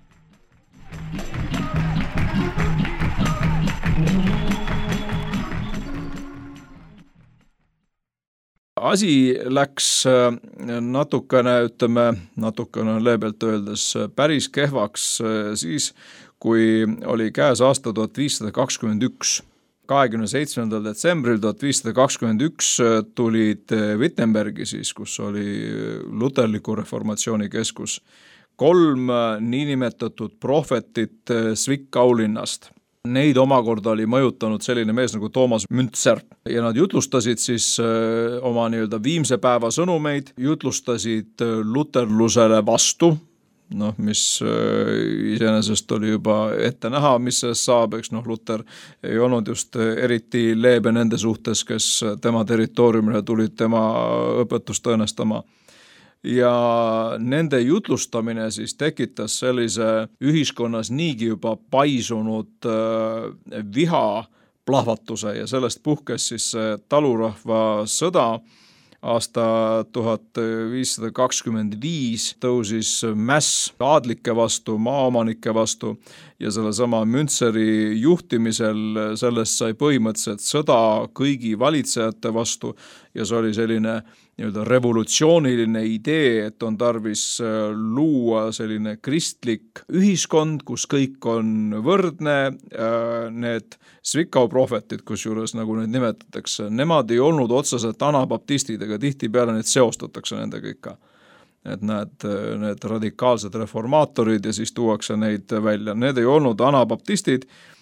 Asi läks natukene, ütleme, natukene leebelt öeldes päris kehvaks siis, kui oli käes aasta tuhat viissada kakskümmend üks. kahekümne seitsmendal detsembril tuhat viissada kakskümmend üks tulid Wittenbergi siis, kus oli luterliku reformatsiooni keskus, kolm niinimetatud prohvetit Zwickau linnast. Neid omakorda oli mõjutanud selline mees nagu Toomas Müntzer ja nad jutlustasid siis oma nii-öelda viimse päeva sõnumeid, jutlustasid luterlusele vastu, noh, mis iseenesest oli juba ette näha, mis sellest saab, eks noh, Luter ei olnud just eriti leebe nende suhtes, kes tema territooriumile tulid tema õpetust õõnestama. Ja nende jutlustamine siis tekitas sellise ühiskonnas niigi juba paisunud viha plahvatuse ja sellest puhkes siis talurahva sõda. Aasta tuhat viissada kakskümmend viis tõusis mäss aadlike vastu, maaomanike vastu ja selle sama Müntzeri juhtimisel sellest sai põhimõtteliselt sõda kõigi valitsejate vastu ja see oli selline nii-öelda revolutsiooniline idee, et on tarvis luua selline kristlik ühiskond, kus kõik on võrdne. Need Zwickau prohvetid, kus juures nagu neid nimetatakse, nemad ei olnud otseselt anabaptistid, ega tihtipeale need seostatakse nendega ikka. Et need, need radikaalsed reformaatorid ja siis tuuakse neid välja. Need ei olnud anabaptistid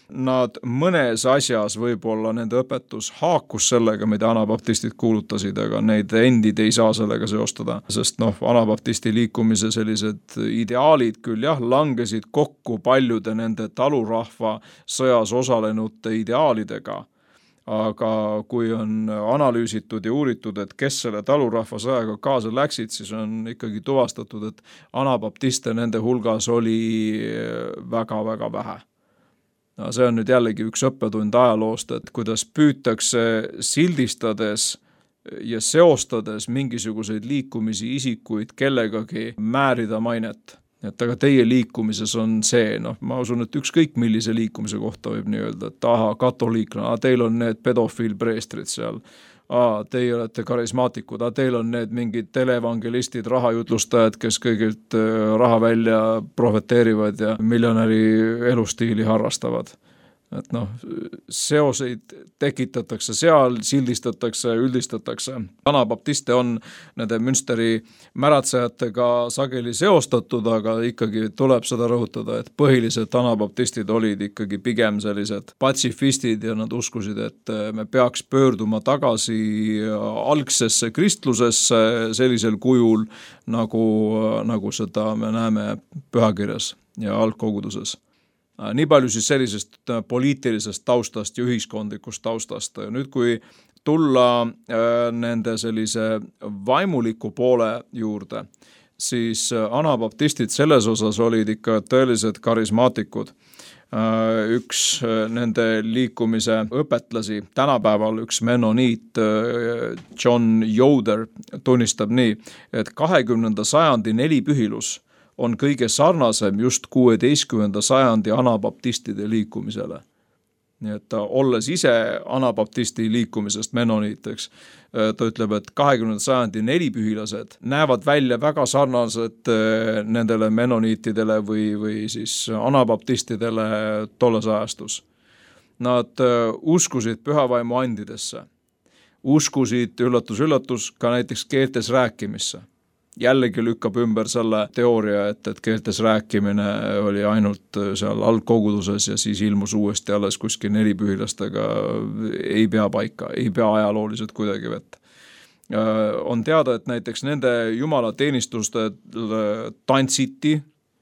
Nad mõnes asjas võib-olla nende õpetus haakus sellega, mida anabaptistid kuulutasid, aga neid endid ei saa sellega seostada, sest noh, anabaptisti liikumise sellised ideaalid küll jah, langesid kokku paljude nende talurahva sõjas osalenute ideaalidega, aga kui on analüüsitud ja uuritud, et kes selle talurahva sõjaga kaasa läksid, siis on ikkagi tuvastatud, et anabaptiste nende hulgas oli väga-väga vähe. No, see on nüüd jällegi üks õppetund ajaloost, et kuidas püütakse sildistades ja seostades mingisuguseid liikumisi isikuid kellegagi määrida mainet. Et aga teie liikumises on see, noh, ma usun, et ükskõik millise liikumise kohta võib nii öelda, et aha, katoliiklane, teil on need pedofiilpreestrid seal, Aa, teie olete karismaatikud, aa, teil on need mingid teleevangelistid, rahajutlustajad, kes kõigilt raha välja profeteerivad ja miljonäri elustiili harrastavad. Et noh, seoseid tekitatakse seal, sildistatakse, üldistatakse. Anabaptiste on nende Münsteri märatsejatega sageli seostatud, aga ikkagi tuleb seda rõhutada, et põhiliselt anabaptistid olid ikkagi pigem sellised patsifistid ja nad uskusid, et me peaks pöörduma tagasi algsesse kristlusesse sellisel kujul, nagu, nagu seda me näeme pühakirjas ja algkoguduses. Nii palju siis sellisest poliitilisest taustast ja ühiskondlikust taustast. Nüüd, kui tulla nende sellise vaimuliku poole juurde, siis anabaptistid selles osas olid ikka tõelised karismaatikud. Üks nende liikumise õpetlasi tänapäeval, üks menoniit John Yoder tunnistab nii, et kahekümnenda sajandi nelipühilus on kõige sarnasem just kuueteistkümnenda sajandi anabaptistide liikumisele. Nii et olles ise anabaptisti liikumisest menoniiteks, ta ütleb, et kahekümnenda sajandi nelipühilased näevad välja väga sarnased nendele menoniitidele või, või siis anabaptistidele tolles ajastus. Nad uskusid pühavaimu andidesse, uskusid üllatus-üllatus ka näiteks keeltes rääkimisse. Jällegi lükkab ümber selle teooria, et, et keeltes rääkimine oli ainult seal algkoguduses ja siis ilmus uuesti alles kuskil nelipühilastega, ei pea paika, ei pea ajalooliselt kuidagi vett. On teada, et näiteks nende jumalateenistuste tantsiti,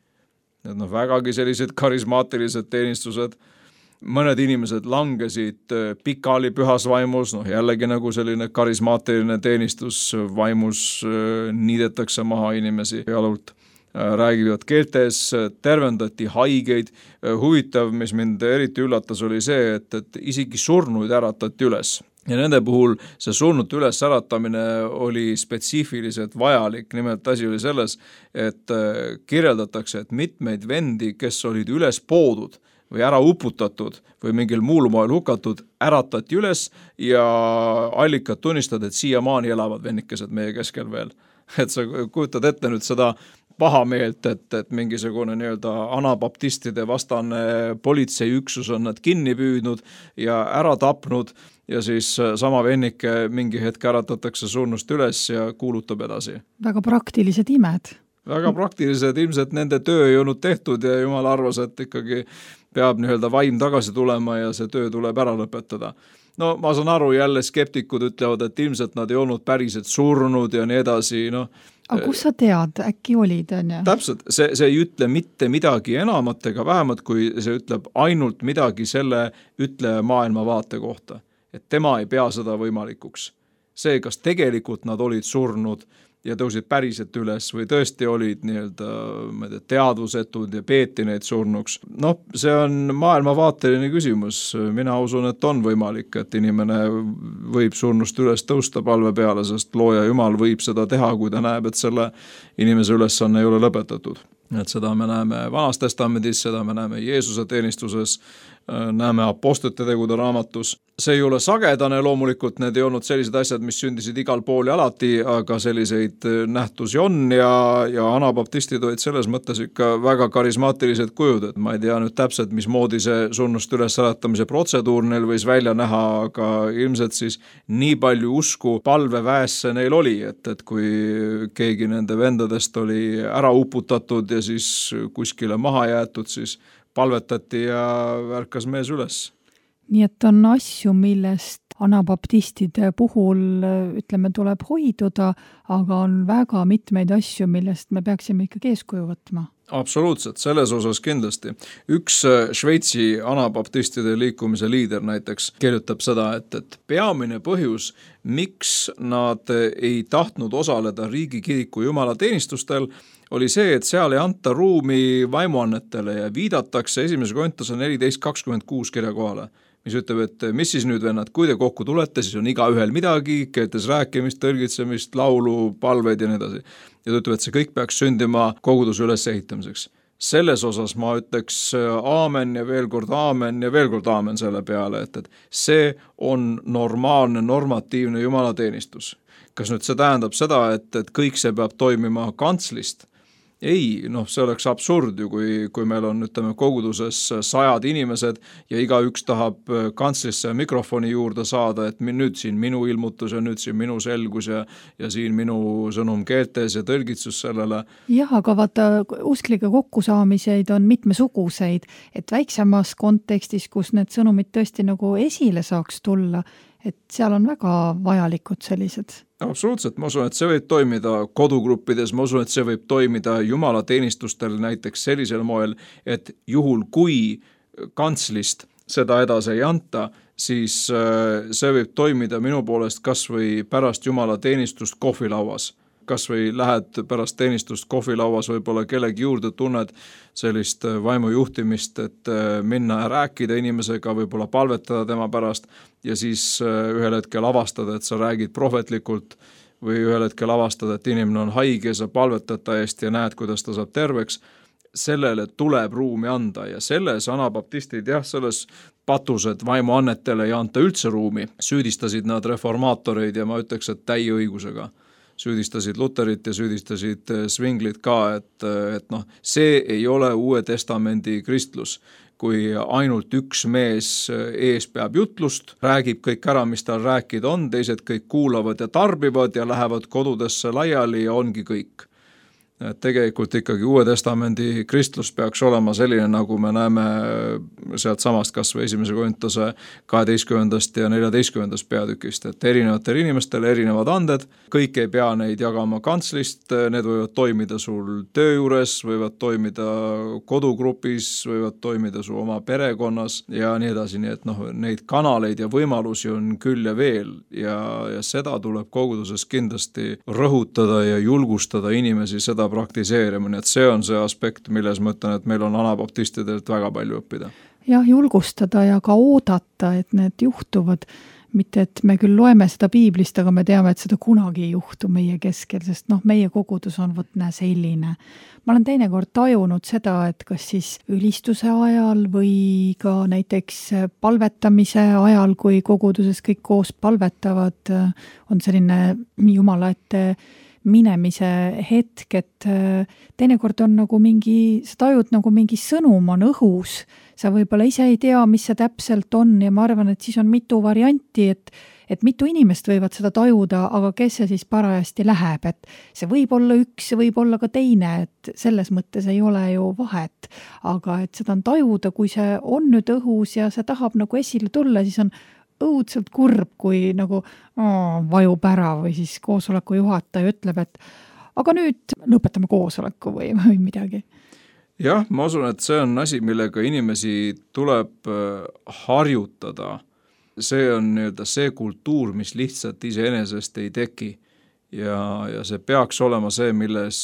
need on vägagi sellised karismaatilised teenistused, mõned inimesed langesid pikali pühas vaimus, noh jällegi nagu selline karismaatiline teenistus vaimus niidetakse maha inimesi jalult, räägivad keeltes, tervendati haigeid. Huvitav, mis mind eriti üllatas, oli see, et, et isegi surnuid äratati üles. Ja nende puhul see surnute üles äratamine oli spetsiifiliselt vajalik, nimelt asi oli selles, et kirjeldatakse, et mitmeid vendi, kes olid üles poodud, või ära uputatud või mingil muul moel hukatud, äratati üles ja allikad tunnistad, et siiamaani elavad vennikesed meie keskel veel. Et sa kujutad ette nüüd seda pahameelt, et, et mingisugune nii-öelda anabaptistide vastane politseiüksus on nad kinni püüdnud ja ära tapnud ja siis sama vennike mingi hetk äratatakse surnust üles ja kuulutab edasi. Väga praktilised imed. Väga praktilised, ilmselt nende töö ei olnud tehtud ja jumal arvas, et ikkagi peab nii-öelda vaim tagasi tulema ja see töö tuleb ära lõpetada. No ma saan aru, jälle skeptikud ütlevad, et ilmselt nad ei olnud päriselt surnud ja nii edasi. No, aga kus sa tead, äkki olid? On ja? Täpselt, see, see ei ütle mitte midagi enamat ega vähemat, kui see ütleb ainult midagi selle ütleja maailmavaate kohta. Et tema ei pea seda võimalikuks. See, kas tegelikult nad olid surnud ja tõusid päriselt üles või tõesti olid nii-öelda ma ei tea, teadvusetud ja peeti neid surnuks. Noh, see on maailmavaateline küsimus. Mina usun, et on võimalik, et inimene võib surnust üles tõusta palve peale, sest looja Jumal võib seda teha, kui ta näeb, et selle inimese ülesanne ei ole lõpetatud. Et seda me näeme Vanas Testamendis, seda me näeme Jeesuse teenistuses, näeme apostlite tegude raamatus. See ei ole sagedane, loomulikult need ei olnud sellised asjad, mis sündisid igal pool ja alati, aga selliseid nähtusi on ja, ja anabaptistid olid selles mõttes ikka väga karismaatilised kujud, et ma ei tea nüüd täpselt, mismoodi see surnust üles äratamise protseduur neil võis välja näha, aga ilmselt siis nii palju usku palveväesse neil oli, et, et kui keegi nende vendadest oli ära uputatud ja siis kuskile maha jäetud, siis palvetati ja ärkas mees üles. Nii et on asju, millest anabaptistide puhul, ütleme, tuleb hoiduda, aga on väga mitmeid asju, millest me peaksime ikkagi eeskuju võtma. Absoluutselt, selles osas kindlasti. Üks Šveitsi anabaptistide liikumise liider näiteks kirjutab seda, et, et peamine põhjus, miks nad ei tahtnud osaleda riigikiriku jumalateenistustel, oli see, et seal ei anta ruumi vaimuannetele ja viidatakse esimese Korintuse neliteist kakskümmend kuus kirja kohale, mis ütleb, et mis siis nüüd vennad, kui te kokku tulete, siis on iga ühel midagi, keeltes rääkimist, tõlgitsemist, laulu, palveid ja nii edasi. Ja ta ütleb, et see kõik peaks sündima koguduse ülesehitamiseks. Selles osas ma ütleks aamen ja veel kord aamen ja veel kord aamen selle peale, et, et see on normaalne, normatiivne jumalateenistus. Kas nüüd see tähendab seda, et, et kõik see peab toimima kantslist? Ei, noh, see oleks absurd ju, kui, kui meil on, ütleme, koguduses sajad inimesed ja igaüks tahab kantslisse mikrofoni juurde saada, et nüüd siin minu ilmutus ja nüüd siin minu selgus ja, ja siin minu sõnum keeltes ja tõlgitsus sellele. Jah, aga vaata, usklike kokkusaamiseid on mitmesuguseid, et väiksemas kontekstis, kus need sõnumid tõesti nagu esile saaks tulla, et seal on väga vajalikud sellised. Absoluutselt, ma usun, et see võib toimida kodugruppides, ma usun, et see võib toimida jumalateenistustel näiteks sellisel moel, et juhul kui kantslist seda edasi ei anta, siis see võib toimida minu poolest kas või pärast jumalateenistust kohvilauas. Kas või lähed pärast teenistust kohvilauas võib-olla kellegi juurde, tunned sellist vaimujuhtimist, et minna ja rääkida inimesega, võib-olla palvetada tema pärast ja siis ühel hetkel avastada, et sa räägid prohvetlikult või ühel hetkel avastada, et inimene on haige ja sa palvetad ta eest ja näed, kuidas ta saab terveks. Sellele tuleb ruumi anda ja selles anabaptistid, jah, selles patus, et vaimuannetele ei anta üldse ruumi, süüdistasid nad reformaatoreid ja ma ütleks, et täie õigusega. Süüdistasid Luterit ja süüdistasid Svinglit ka, et, et noh, see ei ole Uue Testamendi kristlus, kui ainult üks mees ees peab jutlust, räägib kõik ära, mis tal rääkida on, teised kõik kuulavad ja tarbivad ja lähevad kodudesse laiali ja ongi kõik. Et tegelikult ikkagi Uue Testamendi kristlus peaks olema selline, nagu me näeme sealt samast kas või esimese Korintuse kaheteistkümnendast ja neljateistkümnendast peatükist, et erinevatel inimestel erinevad anded, kõik ei pea neid jagama kantslist, need võivad toimida sul töö juures, võivad toimida kodugrupis, võivad toimida su oma perekonnas ja nii edasi, nii et noh, neid kanaleid ja võimalusi on küll ja veel ja, ja seda tuleb koguduses kindlasti rõhutada ja julgustada inimesi seda praktiseerima, nii et see on see aspekt, milles ma ütlen, et meil on anabaptistidelt väga palju õppida. Jah, julgustada ja ka oodata, et need juhtuvad, mitte et me küll loeme seda piiblist, aga me teame, et seda kunagi ei juhtu meie keskel, sest noh, meie kogudus on võtne selline. Ma olen teinekord tajunud seda, et kas siis ülistuse ajal või ka näiteks palvetamise ajal, kui koguduses kõik koos palvetavad, on selline Jumala ette minemise hetk, et teinekord on nagu mingi, sa tajud nagu mingi sõnum on õhus, sa võib-olla ise ei tea, mis see täpselt on ja ma arvan, et siis on mitu varianti, et, et mitu inimest võivad seda tajuda, aga kes see siis parajasti läheb, et see võib olla üks, see võib olla ka teine, et selles mõttes ei ole ju vahet, aga et seda on tajuda, kui see on nüüd õhus ja see tahab nagu esile tulla, siis on õudselt kurb, kui nagu oh, vajub ära või siis koosoleku juhataja ütleb, et aga nüüd lõpetame koosoleku või, või midagi. Jah, ma usun, et see on asi, millega inimesi tuleb harjutada. See on nii-öelda see kultuur, mis lihtsalt iseenesest ei teki ja, ja see peaks olema see, milles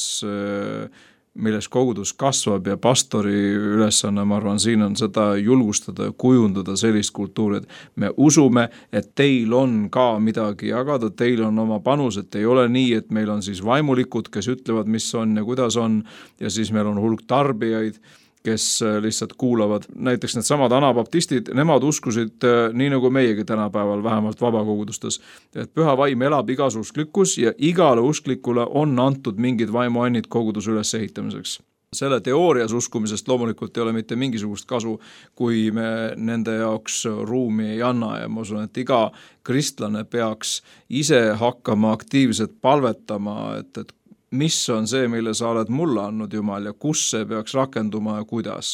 milles kogudus kasvab ja pastori ülesanne, ma arvan, siin on seda julgustada ja kujundada sellist kultuuri, et me usume, et teil on ka midagi jagada, teil on oma panus, et ei ole nii, et meil on siis vaimulikud, kes ütlevad, mis on ja kuidas on ja siis meil on hulk tarbijaid, kes lihtsalt kuulavad. Näiteks need samad anabaptistid, nemad uskusid nii nagu meiegi tänapäeval, vähemalt vabakogudustes, et püha vaim elab igas usklikus ja igale usklikule on antud mingid vaimuannid koguduse ülesehitamiseks. Selle teoorias uskumisest loomulikult ei ole mitte mingisugust kasu, kui me nende jaoks ruumi ei anna ja ma usun, et iga kristlane peaks ise hakkama aktiivselt palvetama, et, et mis on see, mille sa oled mulle andnud, Jumal, ja kus see peaks rakenduma ja kuidas.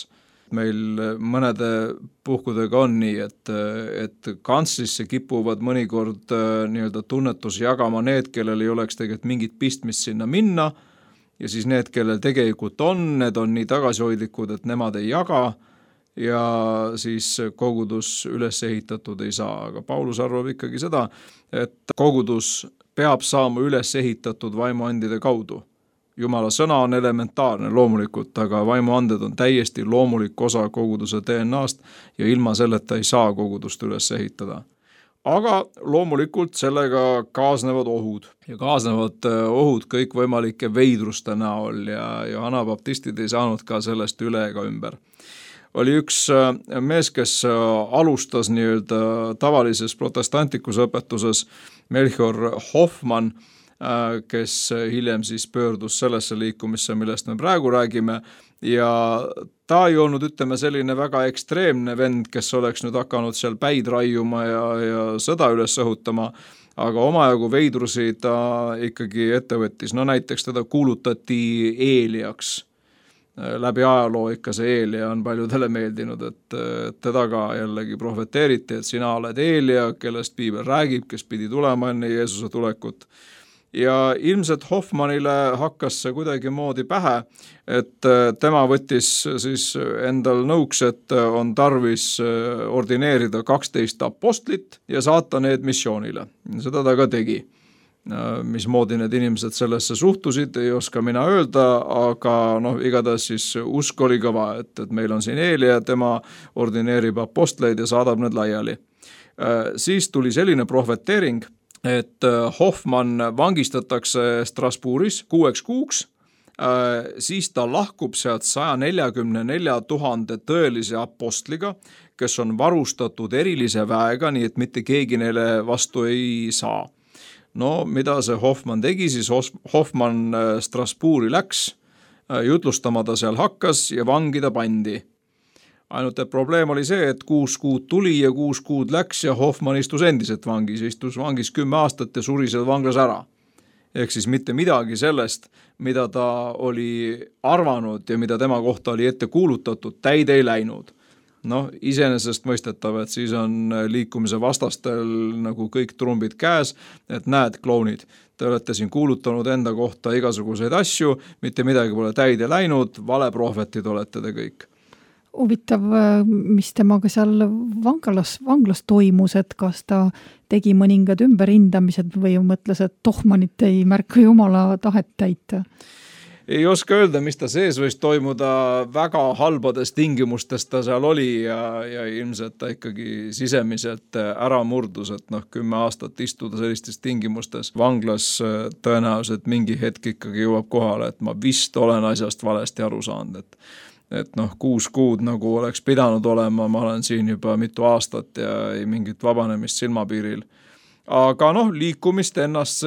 meil mõnede puhkudega on nii, et, et kantslisse kipuvad mõnikord nii-öelda tunnetusi jagama need, kellel ei oleks tegelikult mingit pistmist sinna minna, ja siis need, kellel tegelikult on, need on nii tagasihoidlikud, et nemad ei jaga, ja siis kogudus üles ehitatud ei saa. Aga Paulus arvab ikkagi seda, et kogudus peab saama üles ehitatud vaimuandide kaudu. Jumala sõna on elementaarne loomulikult, aga vaimuanded on täiesti loomulik osa koguduse D N A-st ja ilma selleta ei saa kogudust üles ehitada. Aga loomulikult sellega kaasnevad ohud ja kaasnevad ohud kõikvõimalike veidruste näol ja, ja anabaptistid ei saanud ka sellest üle ega ümber. Oli üks mees, kes alustas nii-öelda tavalises protestantlikus õpetuses, Melchior Hoffman, kes hiljem siis pöördus sellesse liikumisse, millest me praegu räägime, ja ta ei olnud, ütleme, selline väga ekstreemne vend, kes oleks nüüd hakanud seal päid raiuma ja, ja sõda üles õhutama, aga omajagu veidrusi ta ikkagi ette võttis. No näiteks teda kuulutati Eeliaks. Läbi ajaloo ikka see Eelia on paljudele meeldinud, et teda ka jällegi profeteeriti, et sina oled Eelia, kellest piibel räägib, kes pidi tulema enne Jeesuse tulekut. Ja ilmselt Hoffmanile hakkas see kuidagi moodi pähe, et tema võttis siis endal nõuks, et on tarvis ordineerida kaksteist apostlit ja saata need missioonile. Seda ta ka tegi. Mismoodi need inimesed sellesse suhtusid, ei oska mina öelda, aga noh, igatahes siis usk oli kõva, et, et meil on siin Eelia, tema ordineerib apostleid ja saadab need laiali. Siis tuli selline profeteering, et Hoffman vangistatakse Strasbourgis kuueks kuuks, siis ta lahkub sealt saja neljakümne nelja tuhande tõelise apostliga, kes on varustatud erilise väega, nii et mitte keegi neile vastu ei saa. No mida see Hoffman tegi, siis Hoffman Strasbourgi läks, jutlustama ta seal hakkas ja vangi ta pandi. Ainult et probleem oli see, et kuus kuud tuli ja kuus kuud läks ja Hoffman istus endiselt vangis, istus vangis kümme aastat ja suri seal vanglas ära. Ehk siis mitte midagi sellest, mida ta oli arvanud ja mida tema kohta oli ette kuulutatud, täide ei läinud. Noh, iseenesest mõistetav, et siis on liikumise vastastel nagu kõik trumbid käes, et näed, klounid, te olete siin kuulutanud enda kohta igasuguseid asju, mitte midagi pole täide läinud, valeprohvetid olete te kõik. Huvitav, mis temaga seal vanglas, vanglas toimus, et kas ta tegi mõningad ümberhindamised või mõtles, et tohmanit ei märka jumala tahet täita? Ei oska öelda, mis ta sees võis toimuda, väga halbades tingimustes ta seal oli ja, ja ilmselt ta ikkagi sisemiselt ära murdus, et noh, kümme aastat istuda sellistes tingimustes vanglas tõenäoliselt mingi hetk ikkagi jõuab kohale, et ma vist olen asjast valesti aru saanud, et et noh, kuus kuud nagu oleks pidanud olema, ma olen siin juba mitu aastat ja ei mingit vabanemist silmapiiril. Aga noh, liikumist ennast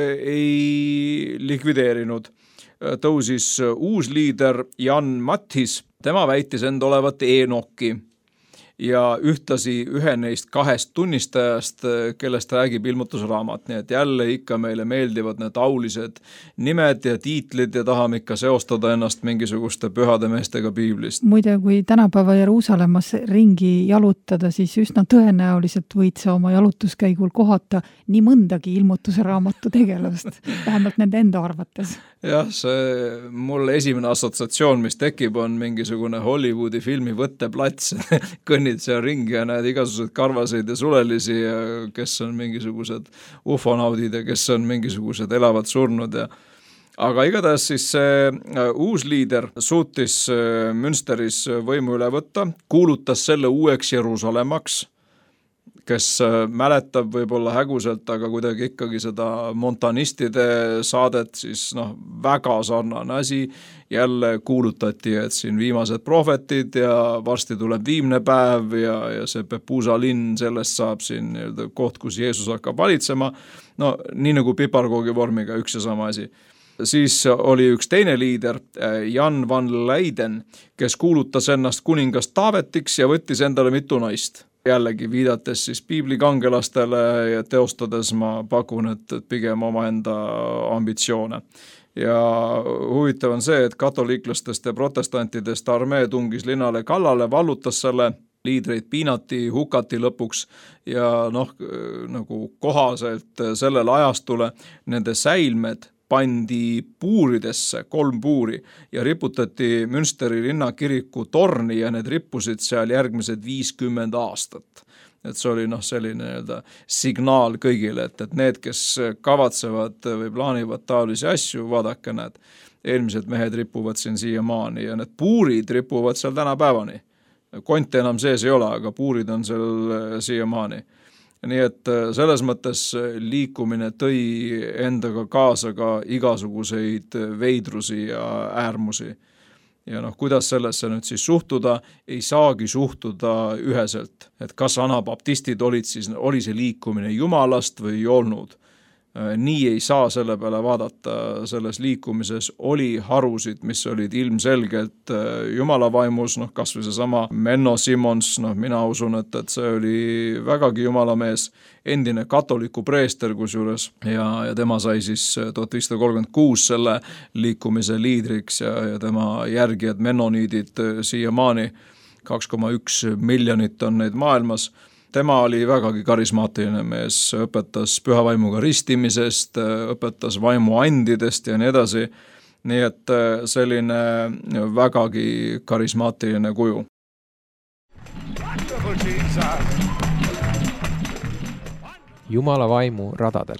ei likvideerinud. Tõusis uus liider Jan Matthis, tema väitis end olevat Enoki ja ühtlasi ühe neist kahest tunnistajast, kellest räägib ilmutusraamat, nii et jälle ikka meile meeldivad need aulised nimed ja tiitlid ja tahame ikka seostada ennast mingisuguste pühade meestega piiblist. Muide, kui tänapäeva Jeruusalemmas ringi jalutada, siis üsna tõenäoliselt võid sa oma jalutuskäigul kohata nii mõndagi ilmutuse raamatu tegelast, vähemalt nende enda arvates. Jah, see mul esimene assotsiatsioon, mis tekib, on mingisugune Hollywoodi filmi võtteplats, kõnnid seal ringi ja näed igasuguseid karvaseid ja sulelisi, ja kes on mingisugused ufonaudid ja kes on mingisugused elavad surnud. Ja... Aga igatahes siis see uus liider suutis Münsteris võimu üle võtta, kuulutas selle uueks Jeruusalemmaks, kes mäletab võib-olla häguselt, aga kuidagi ikkagi seda montanistide saadet, siis noh, väga sarnane asi, jälle kuulutati, et siin viimased prohvetid ja varsti tuleb viimne päev ja, ja see Pepusa linn, sellest saab siin koht, kus Jeesus hakkab valitsema, no nii nagu piparkoogi vormiga üks ja sama asi. Siis oli üks teine liider, Jan van Leiden, kes kuulutas ennast kuningast Taavetiks ja võttis endale mitu naist. Jällegi viidates siis piiblikangelastele ja teostades ma pakun, et pigem omaenda ambitsioone. ja huvitav on see, et katoliiklastest ja protestantidest armee tungis linnale kallale, vallutas selle, liidreid piinati, hukati lõpuks ja noh, nagu kohaselt sellele ajastule nende säilmed pandi puuridesse, kolm puuri ja riputati Münsteri linnakiriku torni ja need rippusid seal järgmised viiskümmend aastat. Et see oli noh, selline nii-öelda signaal kõigile, et, et need, kes kavatsevad või plaanivad taolisi asju, vaadake need, eelmised mehed ripuvad siin siiamaani ja need puurid ripuvad seal tänapäevani. Konte enam sees ei ole, aga puurid on seal siiamaani. Nii et selles mõttes liikumine tõi endaga kaasa ka igasuguseid veidrusi ja äärmusi. Ja noh, kuidas sellesse nüüd siis suhtuda, ei saagi suhtuda üheselt, et kas anabaptistid olid siis, oli see liikumine Jumalast või ei olnud. Nii ei saa selle peale vaadata, selles liikumises oli harusid, mis olid ilmselgelt Jumala vaimus, noh kas või see sama Menno Simons, noh mina usun, et, et see oli vägagi Jumala mees, endine katoliku preester kusjuures ja, ja tema sai siis tuhat viissada kolmkümmend kuus selle liikumise liidriks ja, ja tema järgijad mennoniidid siiamaani, kaks koma üks miljonit on neid maailmas. Tema oli vägagi karismaatiline mees, õpetas pühavaimuga ristimisest, õpetas vaimuandidest ja nii edasi. Nii et selline vägagi karismaatiline kuju. Jumala vaimu radadel.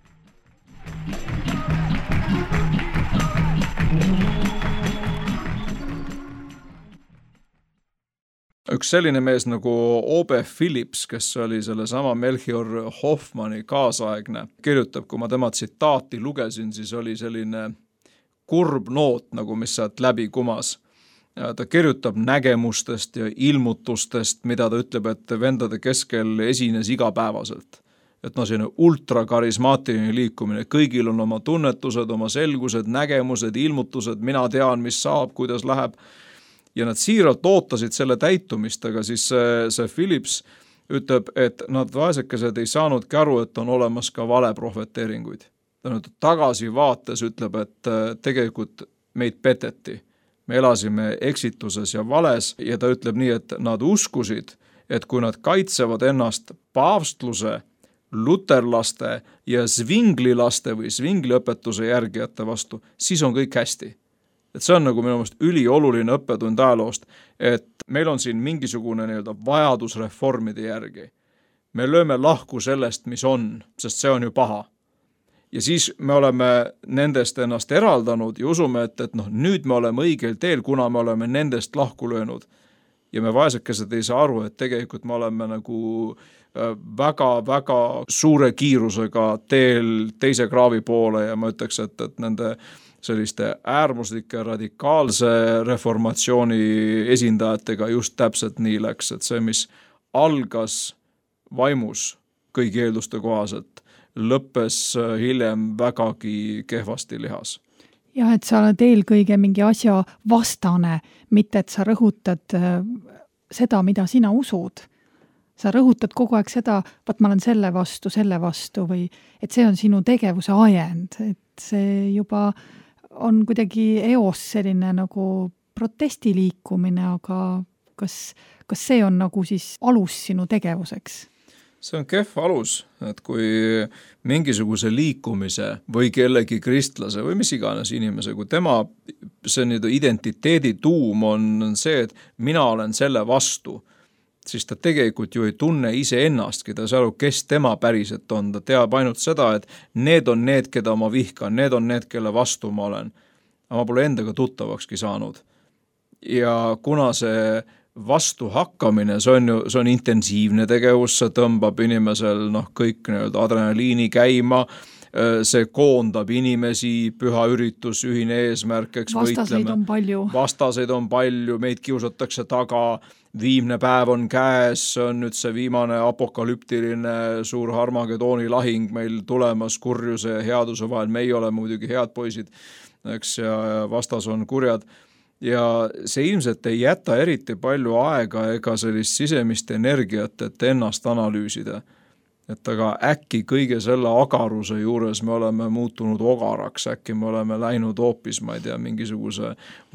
Üks selline mees nagu Obe Phillips, kes oli selle sama Melchior Hoffmanni kaasaegne, kirjutab, kui ma tema tsitaati lugesin, siis oli selline kurb noot, nagu mis sealt läbi kumas. Ja ta kirjutab nägemustest ja ilmutustest, mida ta ütleb, et vendade keskel esines igapäevaselt. Et no selline ultrakarismaatiline liikumine, kõigil on oma tunnetused, oma selgused, nägemused, ilmutused, mina tean, mis saab, kuidas läheb. Ja nad siiralt ootasid selle täitumist, aga siis see, see Phillips ütleb, et nad vaesekesed ei saanudki aru, et on olemas ka vale prohveteeringuid. Ta nüüd tagasi vaates ütleb, et tegelikult meid peteti. Me elasime eksituses ja vales ja ta ütleb nii, et nad uskusid, et kui nad kaitsevad ennast paavstluse, luterlaste ja svinglilaste või svingliõpetuse järgijate vastu, siis on kõik hästi. Et see on nagu minu meelest ülioluline õppetund ajaloost, et meil on siin mingisugune nii-öelda vajadus reformide järgi. Me lööme lahku sellest, mis on, sest see on ju paha. Ja siis me oleme nendest ennast eraldanud ja usume, et, et noh, nüüd me oleme õigel teel, kuna me oleme nendest lahku löönud. Ja me vaesekesed ei saa aru, et tegelikult me oleme nagu väga-väga suure kiirusega teel teise kraavi poole ja ma ütleks, et, et nende selliste äärmuslike radikaalse reformatsiooni esindajatega just täpselt nii läks, et see, mis algas vaimus kõigi eelduste kohaselt, lõppes hiljem vägagi kehvasti lihas. Jah, et sa oled eelkõige mingi asja vastane, mitte et sa rõhutad seda, mida sina usud. Sa rõhutad kogu aeg seda, vaat ma olen selle vastu, selle vastu või et see on sinu tegevuse ajend, et see juba on kuidagi eos selline nagu protestiliikumine, aga kas, kas see on nagu siis alus sinu tegevuseks? See on kehv alus, et kui mingisuguse liikumise või kellegi kristlase või mis iganes inimese, kui tema see identiteedi tuum on see, et mina olen selle vastu, siis ta tegelikult ju ei tunne ise ennastki, ta saa aru, kes tema päriselt on, ta teab ainult seda, et need on need, keda ma vihkan, need on need, kelle vastu ma olen. Aga ma pole endaga tuttavakski saanud. Ja kuna see vastu hakkamine, see on ju see on intensiivne tegevus, see tõmbab inimesel noh, kõik nii-öelda adrenaliini käima, see koondab inimesi, püha üritus, ühine eesmärk, eks vastaseid võitleme. On palju. Vastaseid on palju, meid kiusatakse taga, viimne päev on käes, on nüüd see viimane apokalüptiline suur Harmagedooni lahing meil tulemas kurjuse ja headuse vahel, meie oleme muidugi head poisid, eks, ja vastas on kurjad. Ja see ilmselt ei jäta eriti palju aega ega sellist sisemist energiat, et ennast analüüsida. et aga äkki kõige selle agaruse juures me oleme muutunud ogaraks, äkki me oleme läinud hoopis, ma ei tea, mingisuguse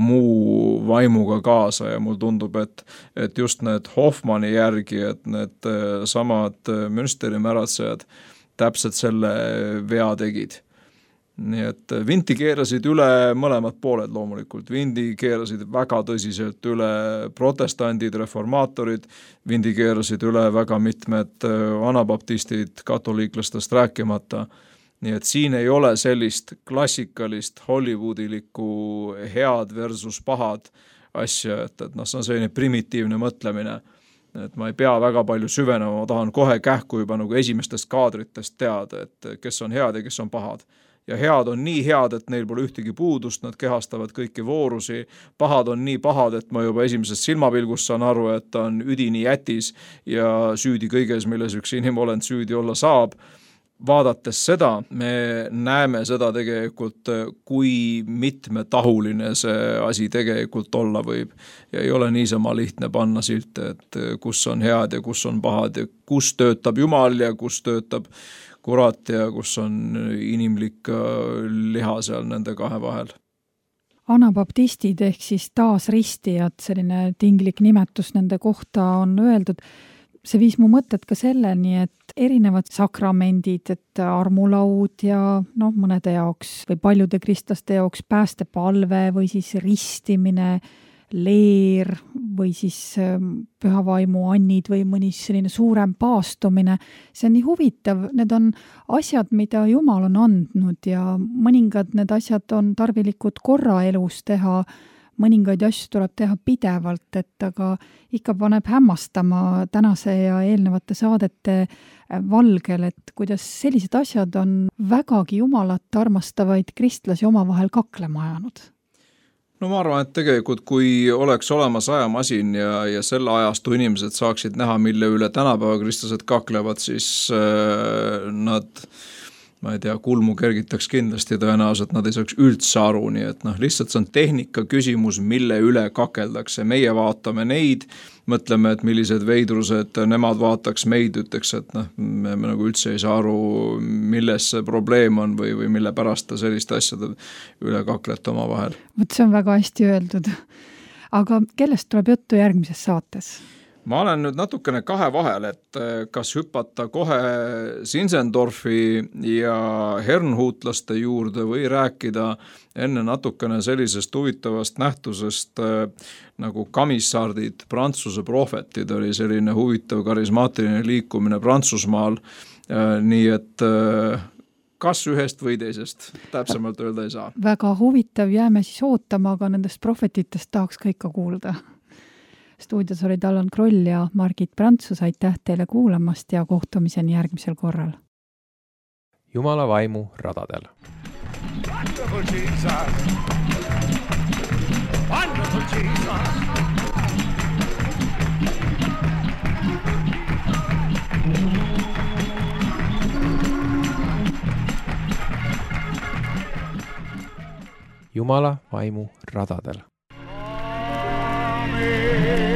muu vaimuga kaasa ja mul tundub, et, et just need Hoffmanni järgi, et need samad Münsteri märatsejad täpselt selle vea tegid. Nii et vinti keerasid üle mõlemad pooled loomulikult, vindi keerasid väga tõsiselt üle protestandid, reformaatorid, vindi keerasid üle väga mitmed anabaptistid, katoliiklastest rääkimata. Nii et siin ei ole sellist klassikalist hollywoodilikku head versus pahad asja, et, et noh, see on selline primitiivne mõtlemine. Et ma ei pea väga palju süvenema, ma tahan kohe kähku juba nagu esimestest kaadritest teada, et kes on head ja kes on pahad. Ja head on nii head, et neil pole ühtegi puudust, nad kehastavad kõiki voorusi, pahad on nii pahad, et ma juba esimesest silmapilgust saan aru, et ta on üdini jätis ja süüdi kõiges, milles üks inimolend süüdi olla saab. Vaadates seda, me näeme seda tegelikult, kui mitmetahuline see asi tegelikult olla võib. Ja ei ole niisama lihtne panna silte, et kus on head ja kus on pahad ja kus töötab Jumal ja kus töötab kurat ja kus on inimlik liha seal nende kahe vahel. Anabaptistid ehk siis taasristijad, selline tinglik nimetus nende kohta on öeldud. See viis mu mõtted ka selleni, et erinevad sakramendid, et armulaud ja no, mõnede jaoks või paljude kristlaste jaoks päästepalve või siis ristimine, leer või siis pühavaimu annid või mõni selline suurem paastumine. See on nii huvitav, need on asjad, mida Jumal on andnud ja mõningad need asjad on tarvilikud korra elus teha, mõningaid asju tuleb teha pidevalt, et aga ikka paneb hämmastama tänase ja eelnevate saadete valgel, et kuidas sellised asjad on vägagi Jumalat armastavaid kristlasi omavahel kaklema ajanud. No ma arvan, et tegelikult kui oleks olemas ajamasin ja, ja selle ajastu inimesed saaksid näha, mille üle tänapäeva kristlased kaklevad, siis äh, nad, ma ei tea, kulmu kergitaks kindlasti tõenäoliselt, nad ei saaks üldse aru, nii et noh, lihtsalt see on tehnika küsimus, mille üle kakeldakse. Meie vaatame neid, mõtleme, et millised veidrused nemad vaataks meid, ütleks, et noh, me, me nagu üldse ei saa aru, milles see probleem on või, või mille pärast ta selliste asjade üle kaklete oma vahel. Võt, see on väga hästi öeldud. Aga kellest tuleb juttu järgmises saates? Ma olen nüüd natukene kahe vahel, et kas hüpata kohe Sinsendorfi ja Herrnhutlaste juurde või rääkida enne natukene sellisest huvitavast nähtusest nagu kamissardid, Prantsuse prohvetid oli selline huvitav karismaatiline liikumine Prantsusmaal, nii et kas ühest või teisest, täpsemalt öelda ei saa. Väga huvitav, jääme siis ootama, aga nendest prohvetitest tahaks ka ikka kuulda. Stuudios olid Allan Kroll ja Margit Prantsus, aitäh teile kuulamast ja kohtumiseni järgmisel korral. Jumala vaimu radadel. Wonderful Jesus! Wonderful Jesus! Jumala vaimu radadel. Amen.